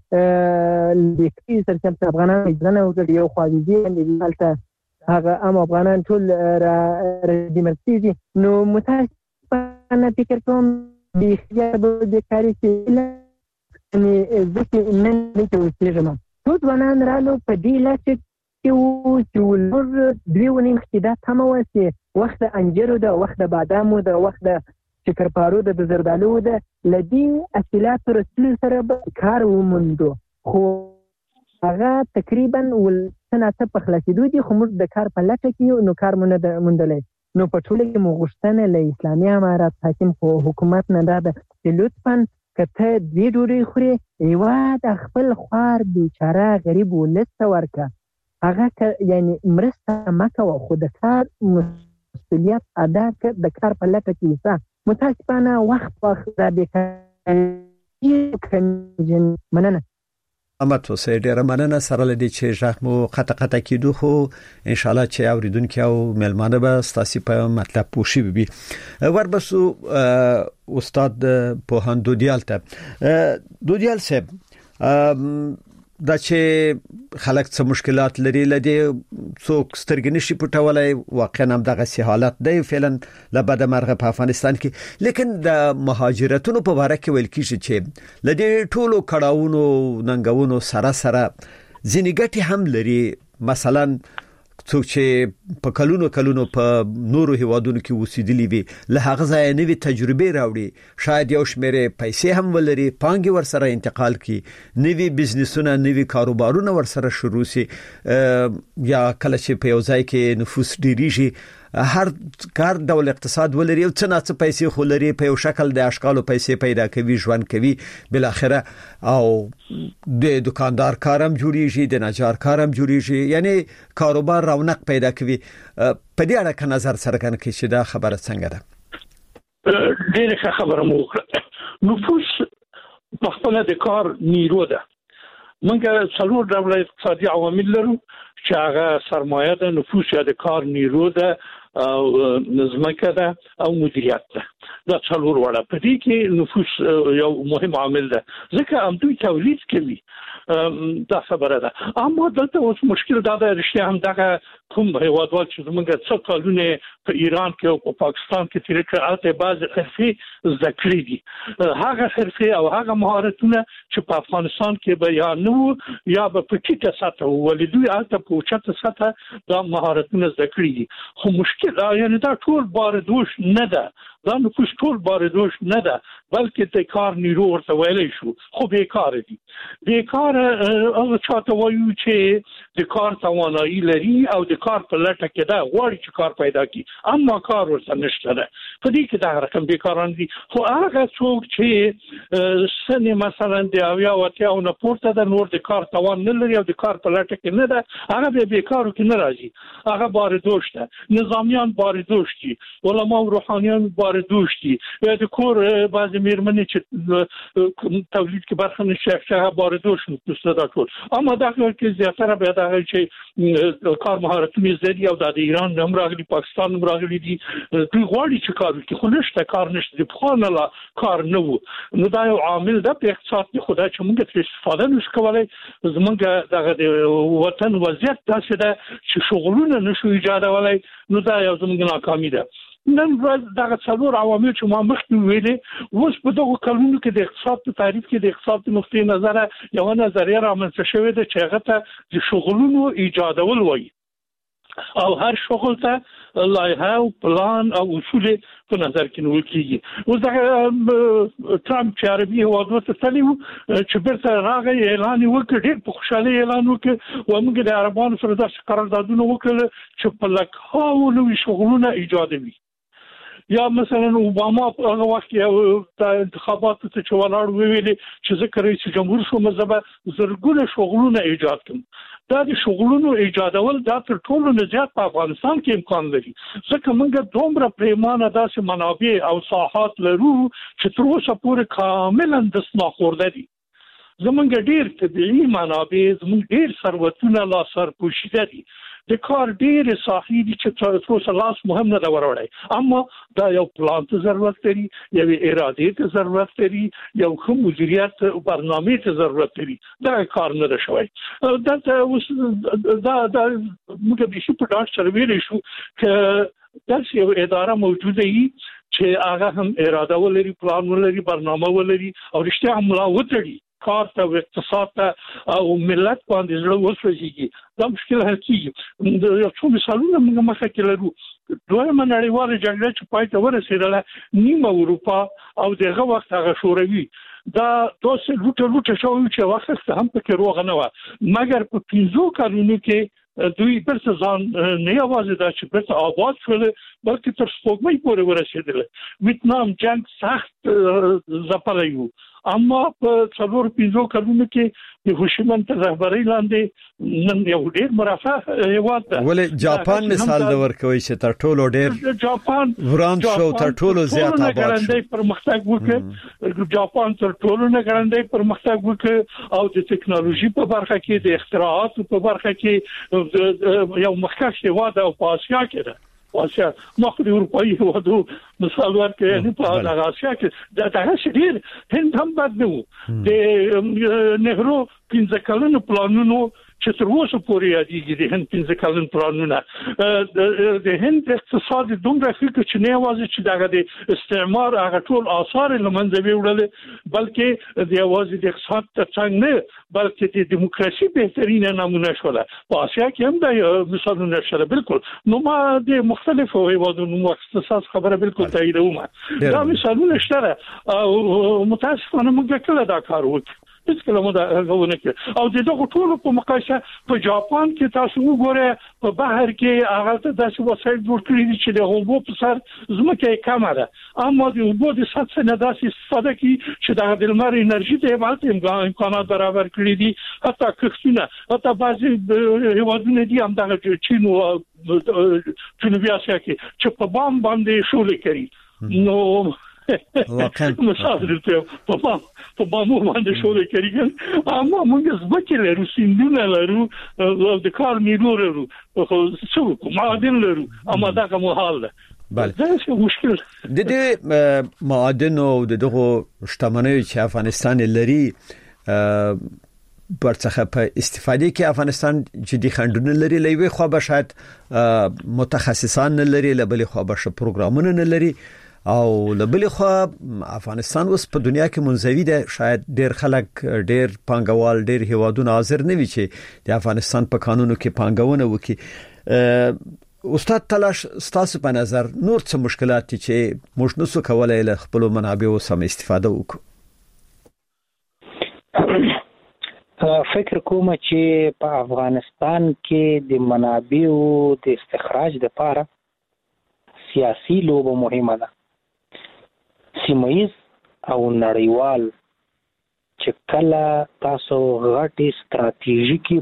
لیکي سره چې افغانان ځنه وګړي یو خواږي د حالت هغه ام افغانان ټول را د مرسيږي نو متاسفانه فکر کوم د اختیار د کاری چې نه ځکه نن نه توسيږم ټول ځوانان رالو په دې لاسه چې چې ولور دیونه اختیار تمه وسه وخت انجرو ده وخت بادامو ده وخت شکرپارو ده د زردالو ده لدی اصلات رسول سره کار ومندو خو هغه تقریبا ول سنه په خلاصېدو دي خو موږ د کار په لټه کې نو کار مونږ مندلې نو په ټوله کې مغشتنه له اسلامي امارات حاکم خو حکومت نه ده چې لطفا کته دې ډوري خوري ایوا د خپل خوار بیچاره غریب ولست ورکا هغه یعنی مرسته مکه خو د کار مسؤلیت ادا کړ د کار په لټه کې ځه متاسفانه وخت وخت د بیکاري کنجن مننه امت وسه ډیره مننه سره لدی چې ژغ مو قطه قطه کیدو خو ان شاء الله چې اوریدونکو او ملمانه به ستاسو په مطلب پوښي بي وربسو استاد په هندو دیالته دودیال صاحب دا چې خلک څه مشکلات لري لدی څوک سترګې نشي پټولای واقعا هم دغه سي حالت دی فعلا لبد مرغه په افغانستان کې لیکن د مهاجرتونو په اړه کې ویل کیږي چې لدی ټولو کډاونو ننګونو سره سره ځینې ګټي هم لري مثلا څوک چې په کلونو کلونو په نورو هیوادونو کې وسیدلی وي له هغه ځای نوې تجربه راوړي شاید یو شمېره پیسې هم ولري پانګي ور سره انتقال کی نوې بزنسونه نوې کاروبارونه ور سره شروع سي یا کله چې په یو ځای کې نفوس ډیریږي هر کار ډول اقتصاد ولري او څه نه څه پیسې خولري په یو شکل د اشکالو پیسې پیدا کوي ژوند کوي بل اخره او د دکاندار کارم جوړیږي د نجار کارم جوړیږي یعنی کاروبار رونق پیدا کوي په دې اړه ک نظر سرګن کې چې دا خبره څنګه ده ډیره خبره مو نفوس په خپل د کار نیرو ده موږ څلور ډول اقتصادي عوامل لرو چې هغه سرمایه ده نفوس یا د کار نیرو ده او نظمکه ده او مدیریت ده دا څلور وړه په دې کې نفوس یو مهم عامل ده ځکه هم دوی تولید کوي دا خبره ده اما دلته اوس مشکل دا ده رښتیا هم دغه کوم هیوادوال چې موږ څه کلونه په ایران کې او په پاکستان کې تیر کړه البته بعض حرفي زده کړې دي هغه حرفي او هغه مهارتونه چې په افغانستان کې به یا نو یا به په ټیټه سطح ولیدوی البته په اوچته سطح دا مهارتونه زده کړې دي خو مشکل یعنی دا ټول باردوش نه ده دا نفوس ټول باردوش نه ده بلکې د کار نیرو ورته ویلی شو خو بیکار دي بیکار هغه چاته وایو چې د کار توانایي لري او د کار په لټه کې ده غواړي چې کار پیدا کړي اما کار ورته نشته ده په دې کې دا رقم بیکاران دي خو هغه څوک چې سنې مثلا د اویا وتیا او نه پورته ده نور د کار توان نه لري او د کار په لټه کې نه ده هغه به بیکارو کې نه راځي هغه باردوش ده نظامیان باردوش دي علما او روحانیان باردوش دي یا د کور بعض میرمنې چې تولید کې برخه نشي هغه باردوش نو دا ټول اما دا کې زیاتره به دا چې کار مهارتونه زیاتې او د ایران هم راغلي پاکستان هم راغلي دي دوی غواړي چې کار وکړي خو نشته کار نشته په خانه لا کار نه وو نو دا یو عامل ده په اقتصاد کې خدای چې موږ ترې استفاده نشو کولای زمونږ دغه وطن وضعیت داسې ده چې شغلونه نشو ایجادولای نو دا یو زموږ ناکامي ده نن ورځ دغه څلور عوامل چې ما مخکې ویلې اوس په دغه کلونو کې د اقتصاد په تعریف کې د اقتصاد د نقطې نظر یو نظریه رامنځته شوې ده چې هغه ته د شغلونو ایجادول وایي او هر شغل ته لایحه او پلان او اصول په نظر کې نیول کیږي. اوس دا ټرمپ چې عربي هیوادونو ته تللی و چې بیرته راغی اعلان وکړ، ډېر په خوشحالۍ اعلان وکړ او موږ د عربانو سره داسې قراردادونه وکړل چې په لکهاوو نوي شغلونه ایجادوي. یا مثلا اوباما په هغه وخت کې د انتخاباتو ته چې ولاړ ویلي چې ځکه رئیس جمهور شو مزبه زرګونه شغلونه ایجاد کړم. دا د شغلونو ایجادول دا تر ټولو نه زیات په افغانستان کې امکان لري، ځکه موږ دومره پریمانه داسې منابع او ساحات لرو چې تر اوسه پورې کاملا د سناخورده دي. زمونږ ډیر طبیعي منابع، زمونږ ډیر ثروتونه لا سر پوشیده دي، د کار ډېر ساحې دي چې تر اوسه لاس مهم نه دا وروړی، اما دا یو پلان ته ضرورت لري، یو ارادې ته ضرورت لري، یو ښه مدیریت او برنامې ته ضرورت لري. دا کار نه ده شوی. دا اوس دا دا موږ به شي په ډاډ سره ویلی شو چې داسې یو اداره موجوده وي چې هغه هم اراده ولري، پلان ولري، برنامه ولري او رښتیا هم ملا وتړي کار ته او اقتصاد ته او ملت باندې زړه وسوځي. دا مشکل حل کیږي. د یو څو مثالونه موږ مخه کې لرو. دویمه نړیواله جګړه چې پای ته ورسېدله، نیمه اروپا او دغه وخت هغه شوروي دا دوسه لوټه لوټه شوی چې وخت هم پکې روغ نه و، مګر په پنځو کلونو کې دوی بیرته ځان نه یوازې دا چې بیرته آباد شول بلکې تر سپوږمۍ پورې ورسېدل. ویتنام جنگ سخت ځپلی و، اما په څلور پنځو کلونو کې د هوشیمن تر رهبرۍ لاندې نن یو ډېر مرفه هیواد ده. ولې جاپان مثال د ورکوي چې تر ټولو ډېر جاپان وران شو، تر ټولو زیات آباد شو، پرمختګ وکړ. جاپان تر ټولو نه ګړندی پرمختګ وکړ او د ټکنالوژي په برخه کې، د اختراعاتو په برخه کې یو مخکښ هیواد او په اسیا کې ده. واسیا مخکې اروپایي هیوادو مثال ورکړي، یعنی په هغه اسیا کې دا هغه ډېر هند هم بد نه و. د نهرو پنځه کلونو پلانونو چې تر اوسه پورې یادېږي، د هند پنځه کلن پلانونه د هند اقتصاد دومره ښه چې نه یوازې چې دغه د استعمار هغه ټول آثار له منځه وړل، بلکې د یوازې د اقتصاد ترڅنګ نه بلکې د دیموکراسي بهترینه نمونه شوله. په اسیا کې هم دا مثالونه شته. بالکل نو ما د مختلفو هیوادونو اقتصاد خبره بالکل تاییدوم. دا مثالونه شته او متاسفانه موږ کله دا کار وکړو هیڅ کله مو دا غوونه کې. او د دغه ټولو په مقایسه په جاپان کې تاسو وګورئ په بهر کې هغه ته داسې وسایل جوړ کړي دي چې د اوبو په سر ځمکه یې کمه ده، اما د اوبو د سطح نه داسې استفاده کوي چې د لمر انرژي ته باندې امکانات برابر کړي دي. حتی کښتونه، حتی بعضې هیوادونه دي همدغه چین او جنوبي اسیا کې چې په بام باندې شولې کوي. نو مثال درته په بام په بامو باندې شولې کوي، اما موږ ځمکې لرو، سیندونه لرو او د کار نیرو لرو، خو څه معادن لرو، اما دغه محال ده. بله، دا څه مشکل د دې معادن او دغه شتمنۍ چې افغانستان لري برڅخه په استفاده کې افغانستان جدي خندونه لري، لوي خو به شاید متخصصان نه لري، لبل خو به ش پروګرامونه نه لري او لبل خو افغانستان اوس په دنیا کې منزوي ده. شاید ډېر خلک، ډېر پانګوال، ډېر هیوادونه حاضر نه وي چې د افغانستان په قانونو کې پانګونه وکړي. استاد تلاش ستاسو په نظر نور څه مشکلات دي چې موږ نسو کولای له خپل منابعو سم استفاده وکړو؟ فکر کوم چې په افغانستان کې د منابعو د استخراج لپاره سیاسي لوبه مهمه ده. سیمایز او نړیوال چې کله تاسو غټي ستراتیژیکي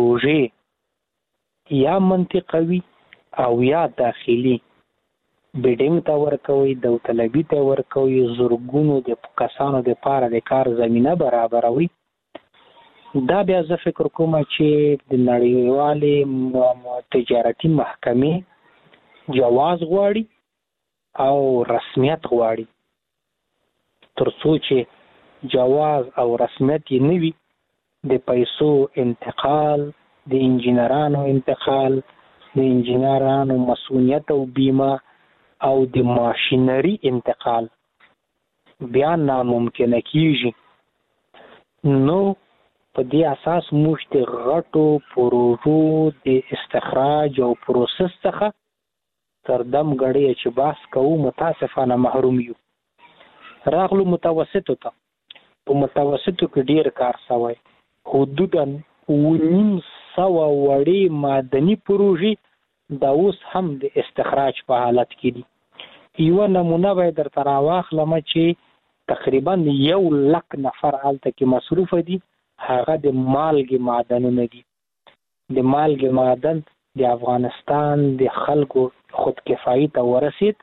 پروژې یا منطقوي او یا داخلي بیډینګ ته ورکوي، داوطلبي ته ورکوي، زورګونو د کسانو د پاره د کار زمينه برابروي، دا بیا زه فکر کوم چې د نړیوالې تجارتي محکمې جواز غواړي او رسمیت غواړي. تر څو چې جواز او رسمیت یې نه وي، د پیسو انتقال، د انجینرانو انتقال، د انجینرانو مسؤلیت او بیمه او د ماشینری انتقال بیا ناممکن کیږي. نو په دې اساس موږ د غټو پروژو د استخراج او پروسس څخه تر دم غړي چې باس کوو متاسفانه محروم یو. راغلو متوسطو ته په متوسطو کې ډیر کار شوی، حدودا نیم سوه وړې معدني پروژې دا اوس هم د استخراج په حالت کې دي. یو نمونه به درته راواخلم چې تقریبا یو لک نفر هلته کې مصروف دي، هغه د مالګې معدنونه دي. د مالګې معدن د افغانستان د خلکو خودکفایي ته ورسید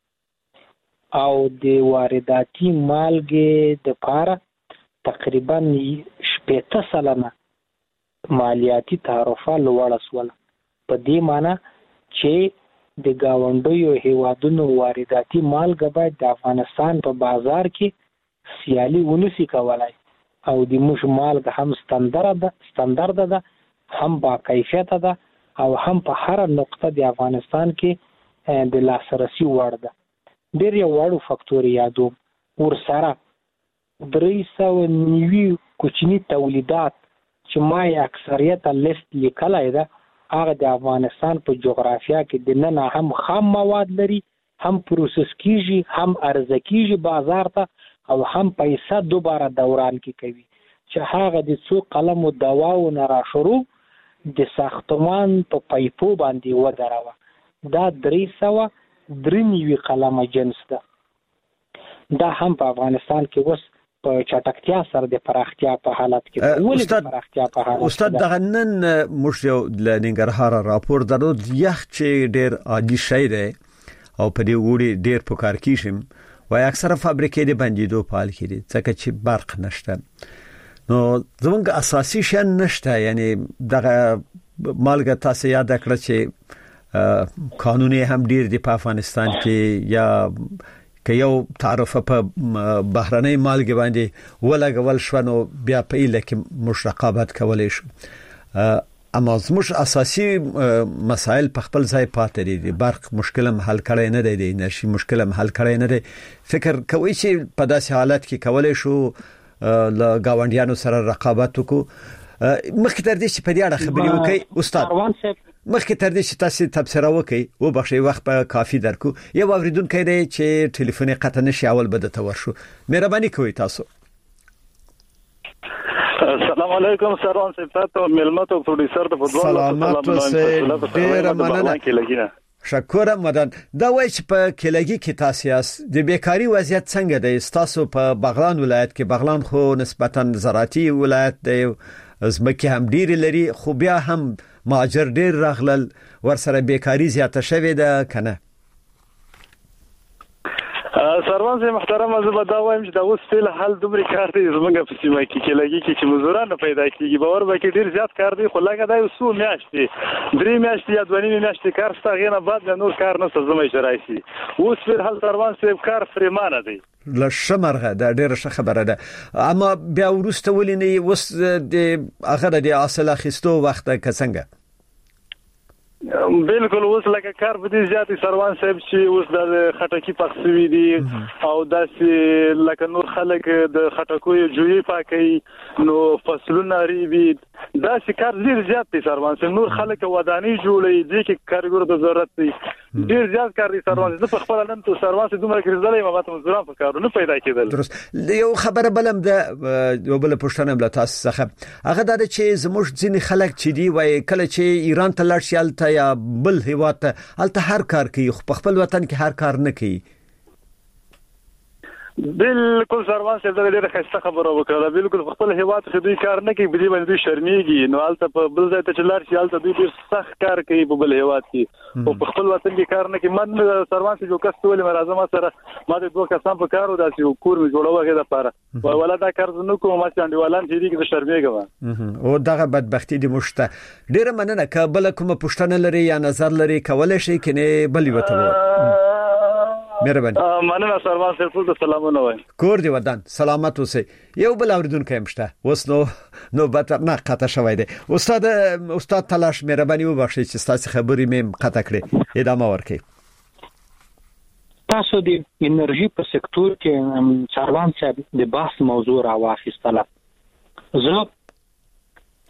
او د وارداتي مالګې د پاره تقریبا شپېته سلنه مالیاتي تعرفه لوړه شوله. په دې معنی چې د ګاونډیو هیوادونو وارداتي مالګه باید د افغانستان په بازار کې سیالي ونشي کولای او د موږ مالګه هم ستندرد ده ستندرد ده هم با کیفیت ده او هم په هر نقطه د افغانستان کې د لاسرسي وړ ده. ډېر یو وړو فاکتور یادوم، ورسره درې سوه نوي کوچني تولیدات چې ما یې اکثریت لیست لیکلی ده، هغه د افغانستان په جغرافیا کې د نن هم خام مواد لري، هم پروسس کیږي، هم عرضه کیږي بازار ته او هم پیسه دوباره دوران کې کوي. چې هغه د څو قلمو دواو نه را شروع د ساختمان په پایپو باندې ودروه. دا درې سوه درې نوي قلمه جنس ده. دا هم په افغانستان کې اوس په چټکتیا سره د پراختیا په حالت کې ده. استاد پراختیا په حالت استاد دغه نن موږ یو د ننګرهار راپور درو یخ چې ډېر عادي شی دی او په دې وړي ډېر په کار کېشم وای اکثره فابریکې د بندیدو په حال کې دي ځکه چې برق نشته. نو زمونږ اساسي شان نشته، یعنی دغه مالګه تاسو یاد کړئ چې قانوني هم ډیر دی په افغانستان کې، یا که یو تعرفه په بهرنۍ مالګه باندې ولګول شو نو بیا په ایله کې مش رقابت کولای شو. اما زموږ اساسي مسائل په خپل ځای پاتې دي. برق مشکل هم حل کړی نه دی، نشي مشکل هم حل کړی نه دی. فکر کوي چې په داسې حالت کې کولای شو له گاونډیانو سره رقابت وکړو. مخکې تر دې چې په دې اړه خبرې وکړي استاد، مخکې تر دې چې تاسو تبصره وکړي و بخښي وخت په کافي درکو، یو اوریدونکو دی چې ټلیفون یې قطع نشي اول بده تور شو. مهرباني کوئ تاسو. السلام علیکم سروان صفات او ملمت او پروډوسر ته په سلامات اوسئ. ډیر مننه. شکر مدن. دا وایي چې په کلګي کې تاسو د بیکاری وضعیت څنګه دی؟ تاسو په بغلان ولایت کې، بغلان خو نسبتا زراعتي ولایت دی، زمکه هم ډیر لري، خو بیا هم مهاجر ډیر راغلل، ورسره بیکاری زیاته شوې ده کنه؟ سروان سي محترم، زه به دا وایم چې دا اوس فعل حل دومره کار دی زمونږ په سیمه کې کې لګي کې چې مزدوران پیدا کیږي، باور وکړئ ډیر زیات کار دی. خو لکه دا یو څو میاشتې درې میاشتې یا دوه نیمې میاشتې کار شته، غینه بعد نور کار نه سزمه شرای شي. اوس فعل حل سروان سي کار فریمانه دی لشمرغه دا ډیره ښه خبره ده. اما بیا ورسته ولینې وس د اخر د حاصل اخیستو وخت که څنګه؟ بالکل اوس لکه کار په دې زیاتې سروان صاحب چې اوس د خټکی پخسوي دي او داسې لکه نور خلک د خټکوي جوړي پاکي نو فصلونه ریبي، داسې کار ډیر زیات دی سروان صاحب. نور خلک ودانۍ جوړي دي کې کارګر د ضرورت دی، ډیر زیات کار دی سروان صاحب. په خپل نن ته سروان صاحب دومره کړځلې ما ماته مزدوران په کارونه پیدا کېدل. درست. یو خبره بلم ده یو بل پښتنه بل تاسو څخه هغه د چې زموږ ځینې خلک چې دی وای کله چې ایران ته لاړ شي الته یا بل هیواد ته الته هر کار کوي، خو په خپل وطن کې هر کار نه کوي. بالکل سروان صاحب دا ډیره ښه خبره وکړه. بالکل په خپل هیواد کې دوی کار نه کوي، بلی باندې دوی شرمېږي، نو الته په بل ځای ته چې لاړ شي الته دوی ډیر سخت کار کوي په بل هیواد کې، او په خپل وطن کې کار نه کوي. من سروان صاحب یو کس ولې مرزه ما سره ما د دوه کسان په کارو داسې کور می جوړوه غوډه لپاره وای ولا دا کار نه کوم، ما چې انډیوالان چې دي کې شرمېږم او دغه بدبختی دي مشته. ډیره مننه. کابل کومه پښتنه لري یا نظر لري کولای شي کنه بلی وته. مهرباني. مننه سروان صاحب، ټول سلامونه وای. کور دی ودان سلامت اوسئ. یو بل اوریدونکو هم شته اوس نو نو بتر نه قطع شوی دی. استاد استاد تلاش مهرباني وبخښئ چې تاسو خبرې مې قطع کړې، ادامه ورکړئ. تاسو د انرژي په سکتور کې سروان صاحب د بحث موضوع راواخیستله. زه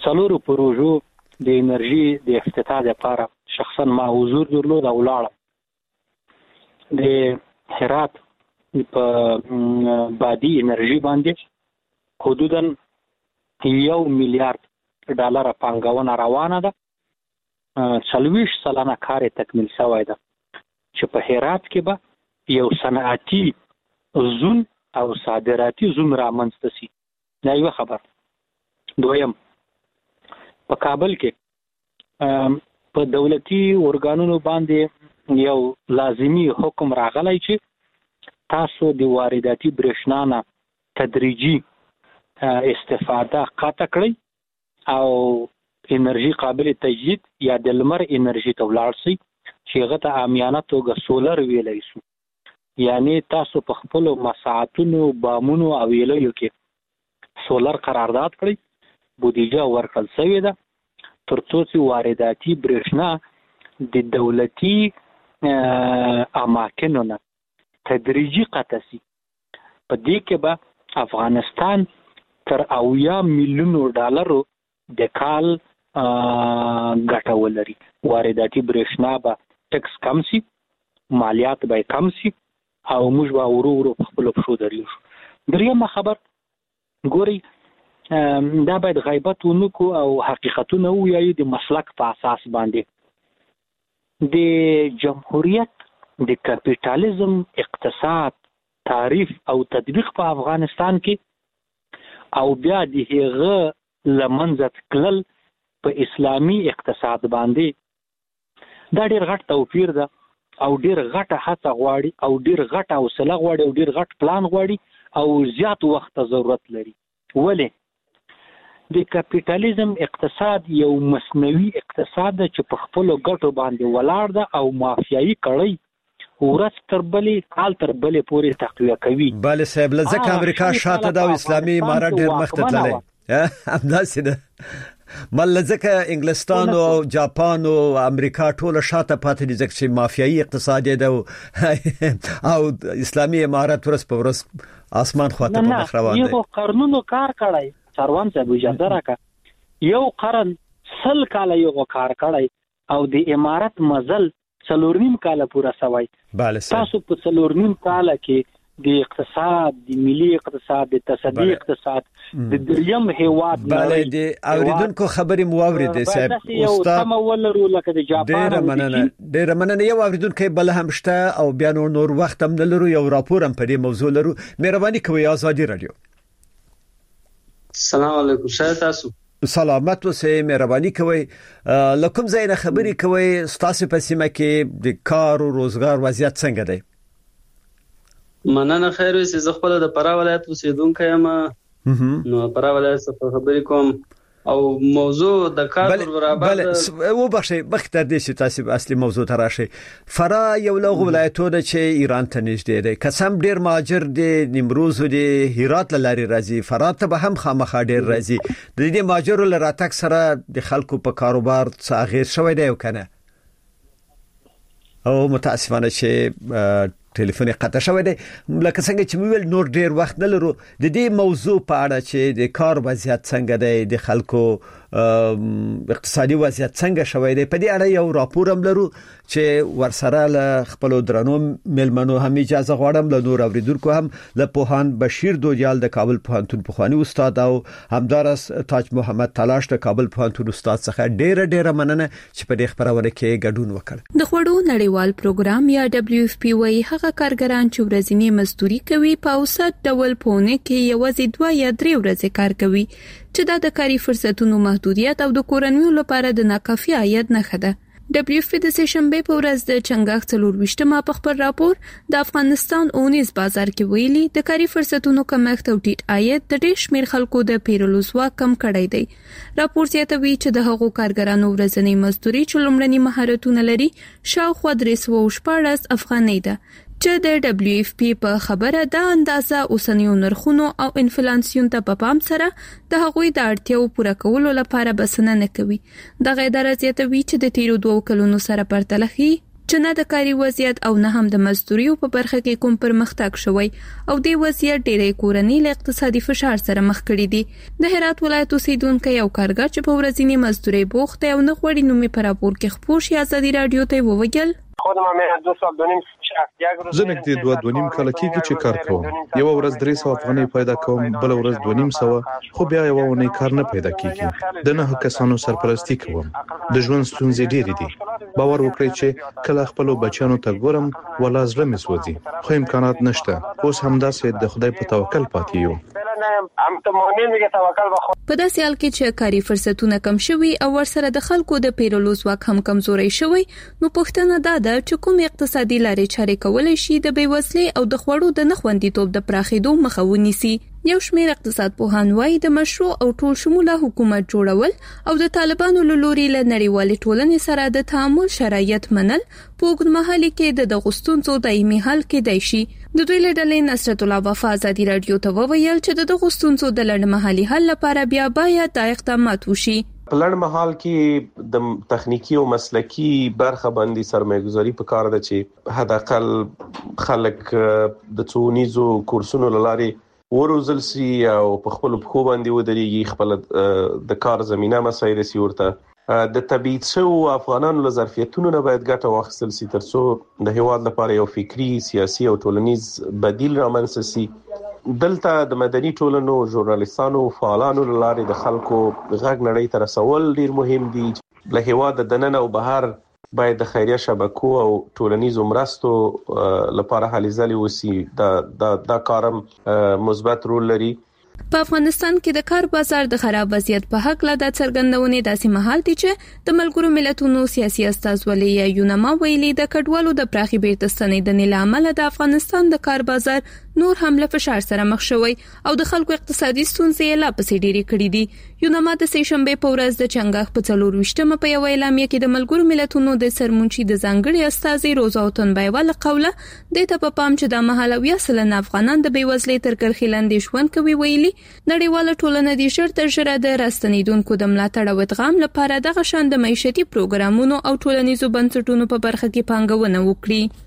څلورو پروژو د انرژي د افتتاح لپاره شخصا ما حضور درلود او لاړم. د هرات په بادي انرژي باندې حدوداً یو میلیارډ ډالر پانګونه روانه ده. څلوېښت سلنه کار تکمیل شوی ده چې په هرات کې به یو صنعتي زون او صادراتي زون رامنځته شي. دا یو خبر. دویم، په کابل کې په دولتي ارګانونو باندې یو لازمی حکم راغلی چې تاسو د وارداتي برېښنا نه تدریجي استفاده قطع کړئ او انرژي قابل تجدید یا د لمر انرژي ته ولاړ شئ چې هغه ته عامیانه توګه سولر ویلی شو. یعنی تاسو په خپلو مساحتونو، بامونو او ویلیو کې سولر قرارداد کړئ. بودیجه ورکړل شوې ده تر څو چې وارداتي برېښنا د دولتي اماکنو نه تدریجي قطع شي. په دې کې به افغانستان تر اویا میلیونو ډالرو د کال ګټه ولري. وارداتي برېښنا به ټکس کم شي، مالیات به کم شي او موږ به ورو ورو په خپلو پښو دریږو. درېیمه خبر، ګورئ دا باید غیبت ونه کړو او حقیقتونه ووایو د مسلک په اساس باندې. د جمهوریت د کپیټالیزم اقتصاد تعریف او تطبیق په افغانستان کې او بیا د هغه لمنځه تلل په اسلامي اقتصاد باندې دا ډېر غټ توپیر ده او ډېر غټه هڅه غواړي او ډېر غټه حوصله غواړي او ډېر غټ پلان غواړي او زیات وخت ضرورت لري. ولې د کپیټالیزم اقتصاد یو مصنوعي اقتصاد ده چې په خپلو ګټو باندې ولاړ ده او مافیایي کړی ورځ تر بلې کال تر بلې پورې تقویه کوي. بله صاحب، لځکه امریکا شاته ده او اسلامي امارات ډېر مخته تللی. همداسې ده مل لځکه انګلستان او جاپان او امریکا ټوله شاته پاتې دي ځکه چې مافیایي اقتصاد ده او اسلامي امارات ورځ په ورځ اسمان خواته په مخ روان دی. یو قرنونو کار کړی سروان صاحب اجازه راکړه، یو قرن سل کاله یو کار کړی او د امارات مزل څلور نیم کاله پوره شوی. تاسو په څلور نیم کاله کې د اقتصاد، د ملي اقتصاد، د تصدي اقتصاد، د دریم هیواد بله د اوریدونکو خبرې مو واورېدې صاحب استاد ولرو لکه د جاپان. ډېره مننه ډېره مننه. یو اوریدونکی بل هم شته او بیا نور نور وخت هم نه لرو، یو راپور هم په دې موضوع لرو. مهرباني کوئ آزادي رادیو. السلام علیکم. شاید تاسو سلامت اوسئ، مهرباني کوئ. لکم زین خبرې کوئ ستاسو په سیمه کې د کار او روزګار وضعیت څنګه دی؟ مننه. خیر اوسئ. زه خپل د فراه ولایت اوسیدونکی یم. نو فراه ولایت څخه خبرې کوم او موضوع د کار پر برابر بله و بخشي بختر دي چې تاسو اصلي موضوع ته راشي. فراه یو لغو ولایتونه چې ایران ته نږدې دی، قسم ډیر مهاجر دي، نیمروز دي، هرات لاري راځي، فراه ته به هم خامخا ډیر راځي. د دې مهاجرو لراتک سره د خلکو په کاروبار څه اغیز شوی دی او کنه؟ او متاسفانه چې ټلیفون قطع شوی دی. لکه څنګه چې موږ نور ډیر وخت نه لرو د دې موضوع په اړه چې د کار وضعیت څنګه دی، د خلکو اقتصادي وضعیت څنګه شوی دی، په دې اړه یو راپور هم لرو چې ورسره له خپل درنو ملمنو هم اجازه غواړم له نور اوریدونکو هم له پوهان بشیر دوجال د کابل پوهنتون پخوانی استاد او همدارس تاج محمد تلاش د کابل پوهنتون استاد څخه ډیره ډیره مننه چې په دې خبرونه کې ګډون وکړ. د خوړو نړیوال پروګرام یا دبليو اف پی وايي هغه کارګران چې ورځنی مزدوري کوي په اوسط ډول پونه کې یوازې دوه یا درې ورځې کار کوي چې دا د کاري فرصتونو محدودیت او د کورنیو لپاره د ناکافي عاید نښه ده. دبليو اف پی د سشنبه په ورځ د چنګاښ څلور ویشتمه په خبر راپور د افغانستان اونیز بازار کې ویلي د کاري فرصتونو کمښت او ټیټ عاید د ډېر شمېر خلکو د پیرلو ځواک کم کړی دی. راپور زیاتوي چې د هغو کارګرانو ورځنی مزدوري چې لومړني مهارتونه لري شاوخوا درې سوه شپاړس افغانۍ ده چې د دبليو اف پی په خبره دا اندازه اوسنیو نرخونو او انفلیسیون ته په پام سره د هغوی د اړتیاو پوره کولو لپاره بسنه نه کوي. دغه اداره زیاتوي چې د تیرو دوه کلونو سره پرتله چې نه د کاري وضعیت او نه هم د مزدوري په برخه کې کوم پرمختګ شوی او د وضعیت ډېرې کورنۍ له اقتصادي فشار سره مخ کړي دي. د هرات ولایت اوسیدونکو یو کارګر چې په ورځنی مزدوري بوخت او نه غوړي نومي پر راپور کې خبر شي آزادي رادیو ته وویل. زه نږدې دوه دوه نیم کال کېږي چې کار کوم. یو ورځ درې سوه افغانۍ پیدا کوم، بل ورځ دوه نیم سوه، خو بیا یو ونې کار نه پیدا کېږي. د نه کسانو سرپرستی کوم. د ژوند ستونزې ډېرې دي. باور وکړئ چې کله خپل بچیانو ته ګورم ولا زړه مې سوځي، خو امکانات نشته. اوس همداسې د خدای په توکل پاتې یو. په داسې حال کې چې کاري فرصتونه کم شوي او ورسره د خلکو د پیرلو ځواک هم کمزوري شوی، نو پوښتنه دا ده چې کوم اقتصادي لارې چارې کولای شي د بیوزلۍ او د خوړو د نخوندیتوب د پراخېدو مخه ونیسي. یو شمېر اقتصاد پوهان وایي د مشروع او ټول شموله حکومت جوړول او د طالبانو له لوري له نړیوالې ټولنې سره د تعامل شرایط منل په اوږدمهالي کې د دغو ستونزو دایمي حل کېدای شي. د دوی له ډلې نصرت الله وفا ازادي رادیو ته وویل چې د دغو ستونزو د لنډمهالي حل لپاره بیا باید د اقدامات وشي. په لنډ مهال کې د تخنیکی او مسلکی برخه باندې سرمایه‌ګذاري پکار ده چې حد اقل خلک د څونیزو کورسونو لاري وروزل سي او په خپل پخو باندې ودرېږي، خپل د کار زمينه مسایل سي ورته د تبعید شو افغانانو له ظرفیتونو نه باید ګټه واخیستل سي ترڅو د هیواد لپاره یو فکری، سیاسي او ټولنیز بدیل رامنځته سي. دلته د مدني ټولنو، ژورنالیستانو، فعالانو لاري د خلکو غږ نړۍ ته رسول ډیر مهم دي. له هیواد د دننه او بهر باید د خیریه شبکو او ټولنیزو مرستو لپاره هلې ځلې وسی. دا دا دا کارم مثبت رول لري. په افغانستان کې د کار بازار د خراب وضعیت په حق لا د څرګندونې داسې مهال دي چې د ملګرو ملتونو سیاسي استازولۍ یا یونما ویلي د کډوالو د پراخي بیرته ستنېدنې له امله د افغانستان د کار بازار نور هم له فشار سره مخ شوی او د خلکو اقتصادي ستونزې لا پسې ډېرې کړې دي. یونما د سې شنبې په ورځ د چنګاښ په څلور ویشتمه په یو اعلامیه کې د ملګرو ملتونو د سرمنشي د ځانګړي استازي روزا تنبیه ول قوله د ته په پام چې د مهالوي سلنه افغانان د بیوزلۍ تر کرښې لاندې ژوند کوي. ویلي نړیواله ټولنه د ژر تر ژره د راستنیدونکو د ملاتړ او ادغام لپاره دغه شان د معیشتي پروګرامونو او ټولنیزو بنسټونو په برخه کې پانګونه وکړي.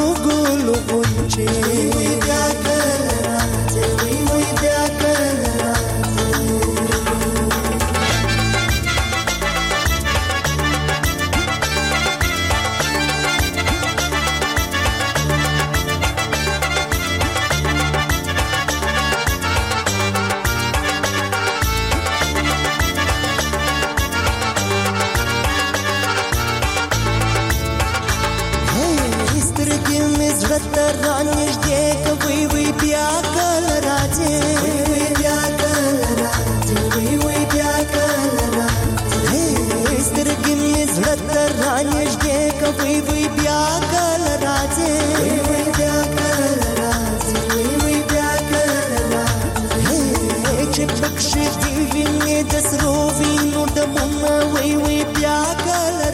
Bia زړه ته رانږدې کوي وی بیا کله راځي وی بیا کله راځي وی وی بیا کله راځي سترګې مې زړه ته رانږدې کوي وی بیا کله راځي وی وی بیا کله راځي وی وی بیا کله راځي چې پکښې دی وینې د سرو وینو د مونږ وی وی بیا کله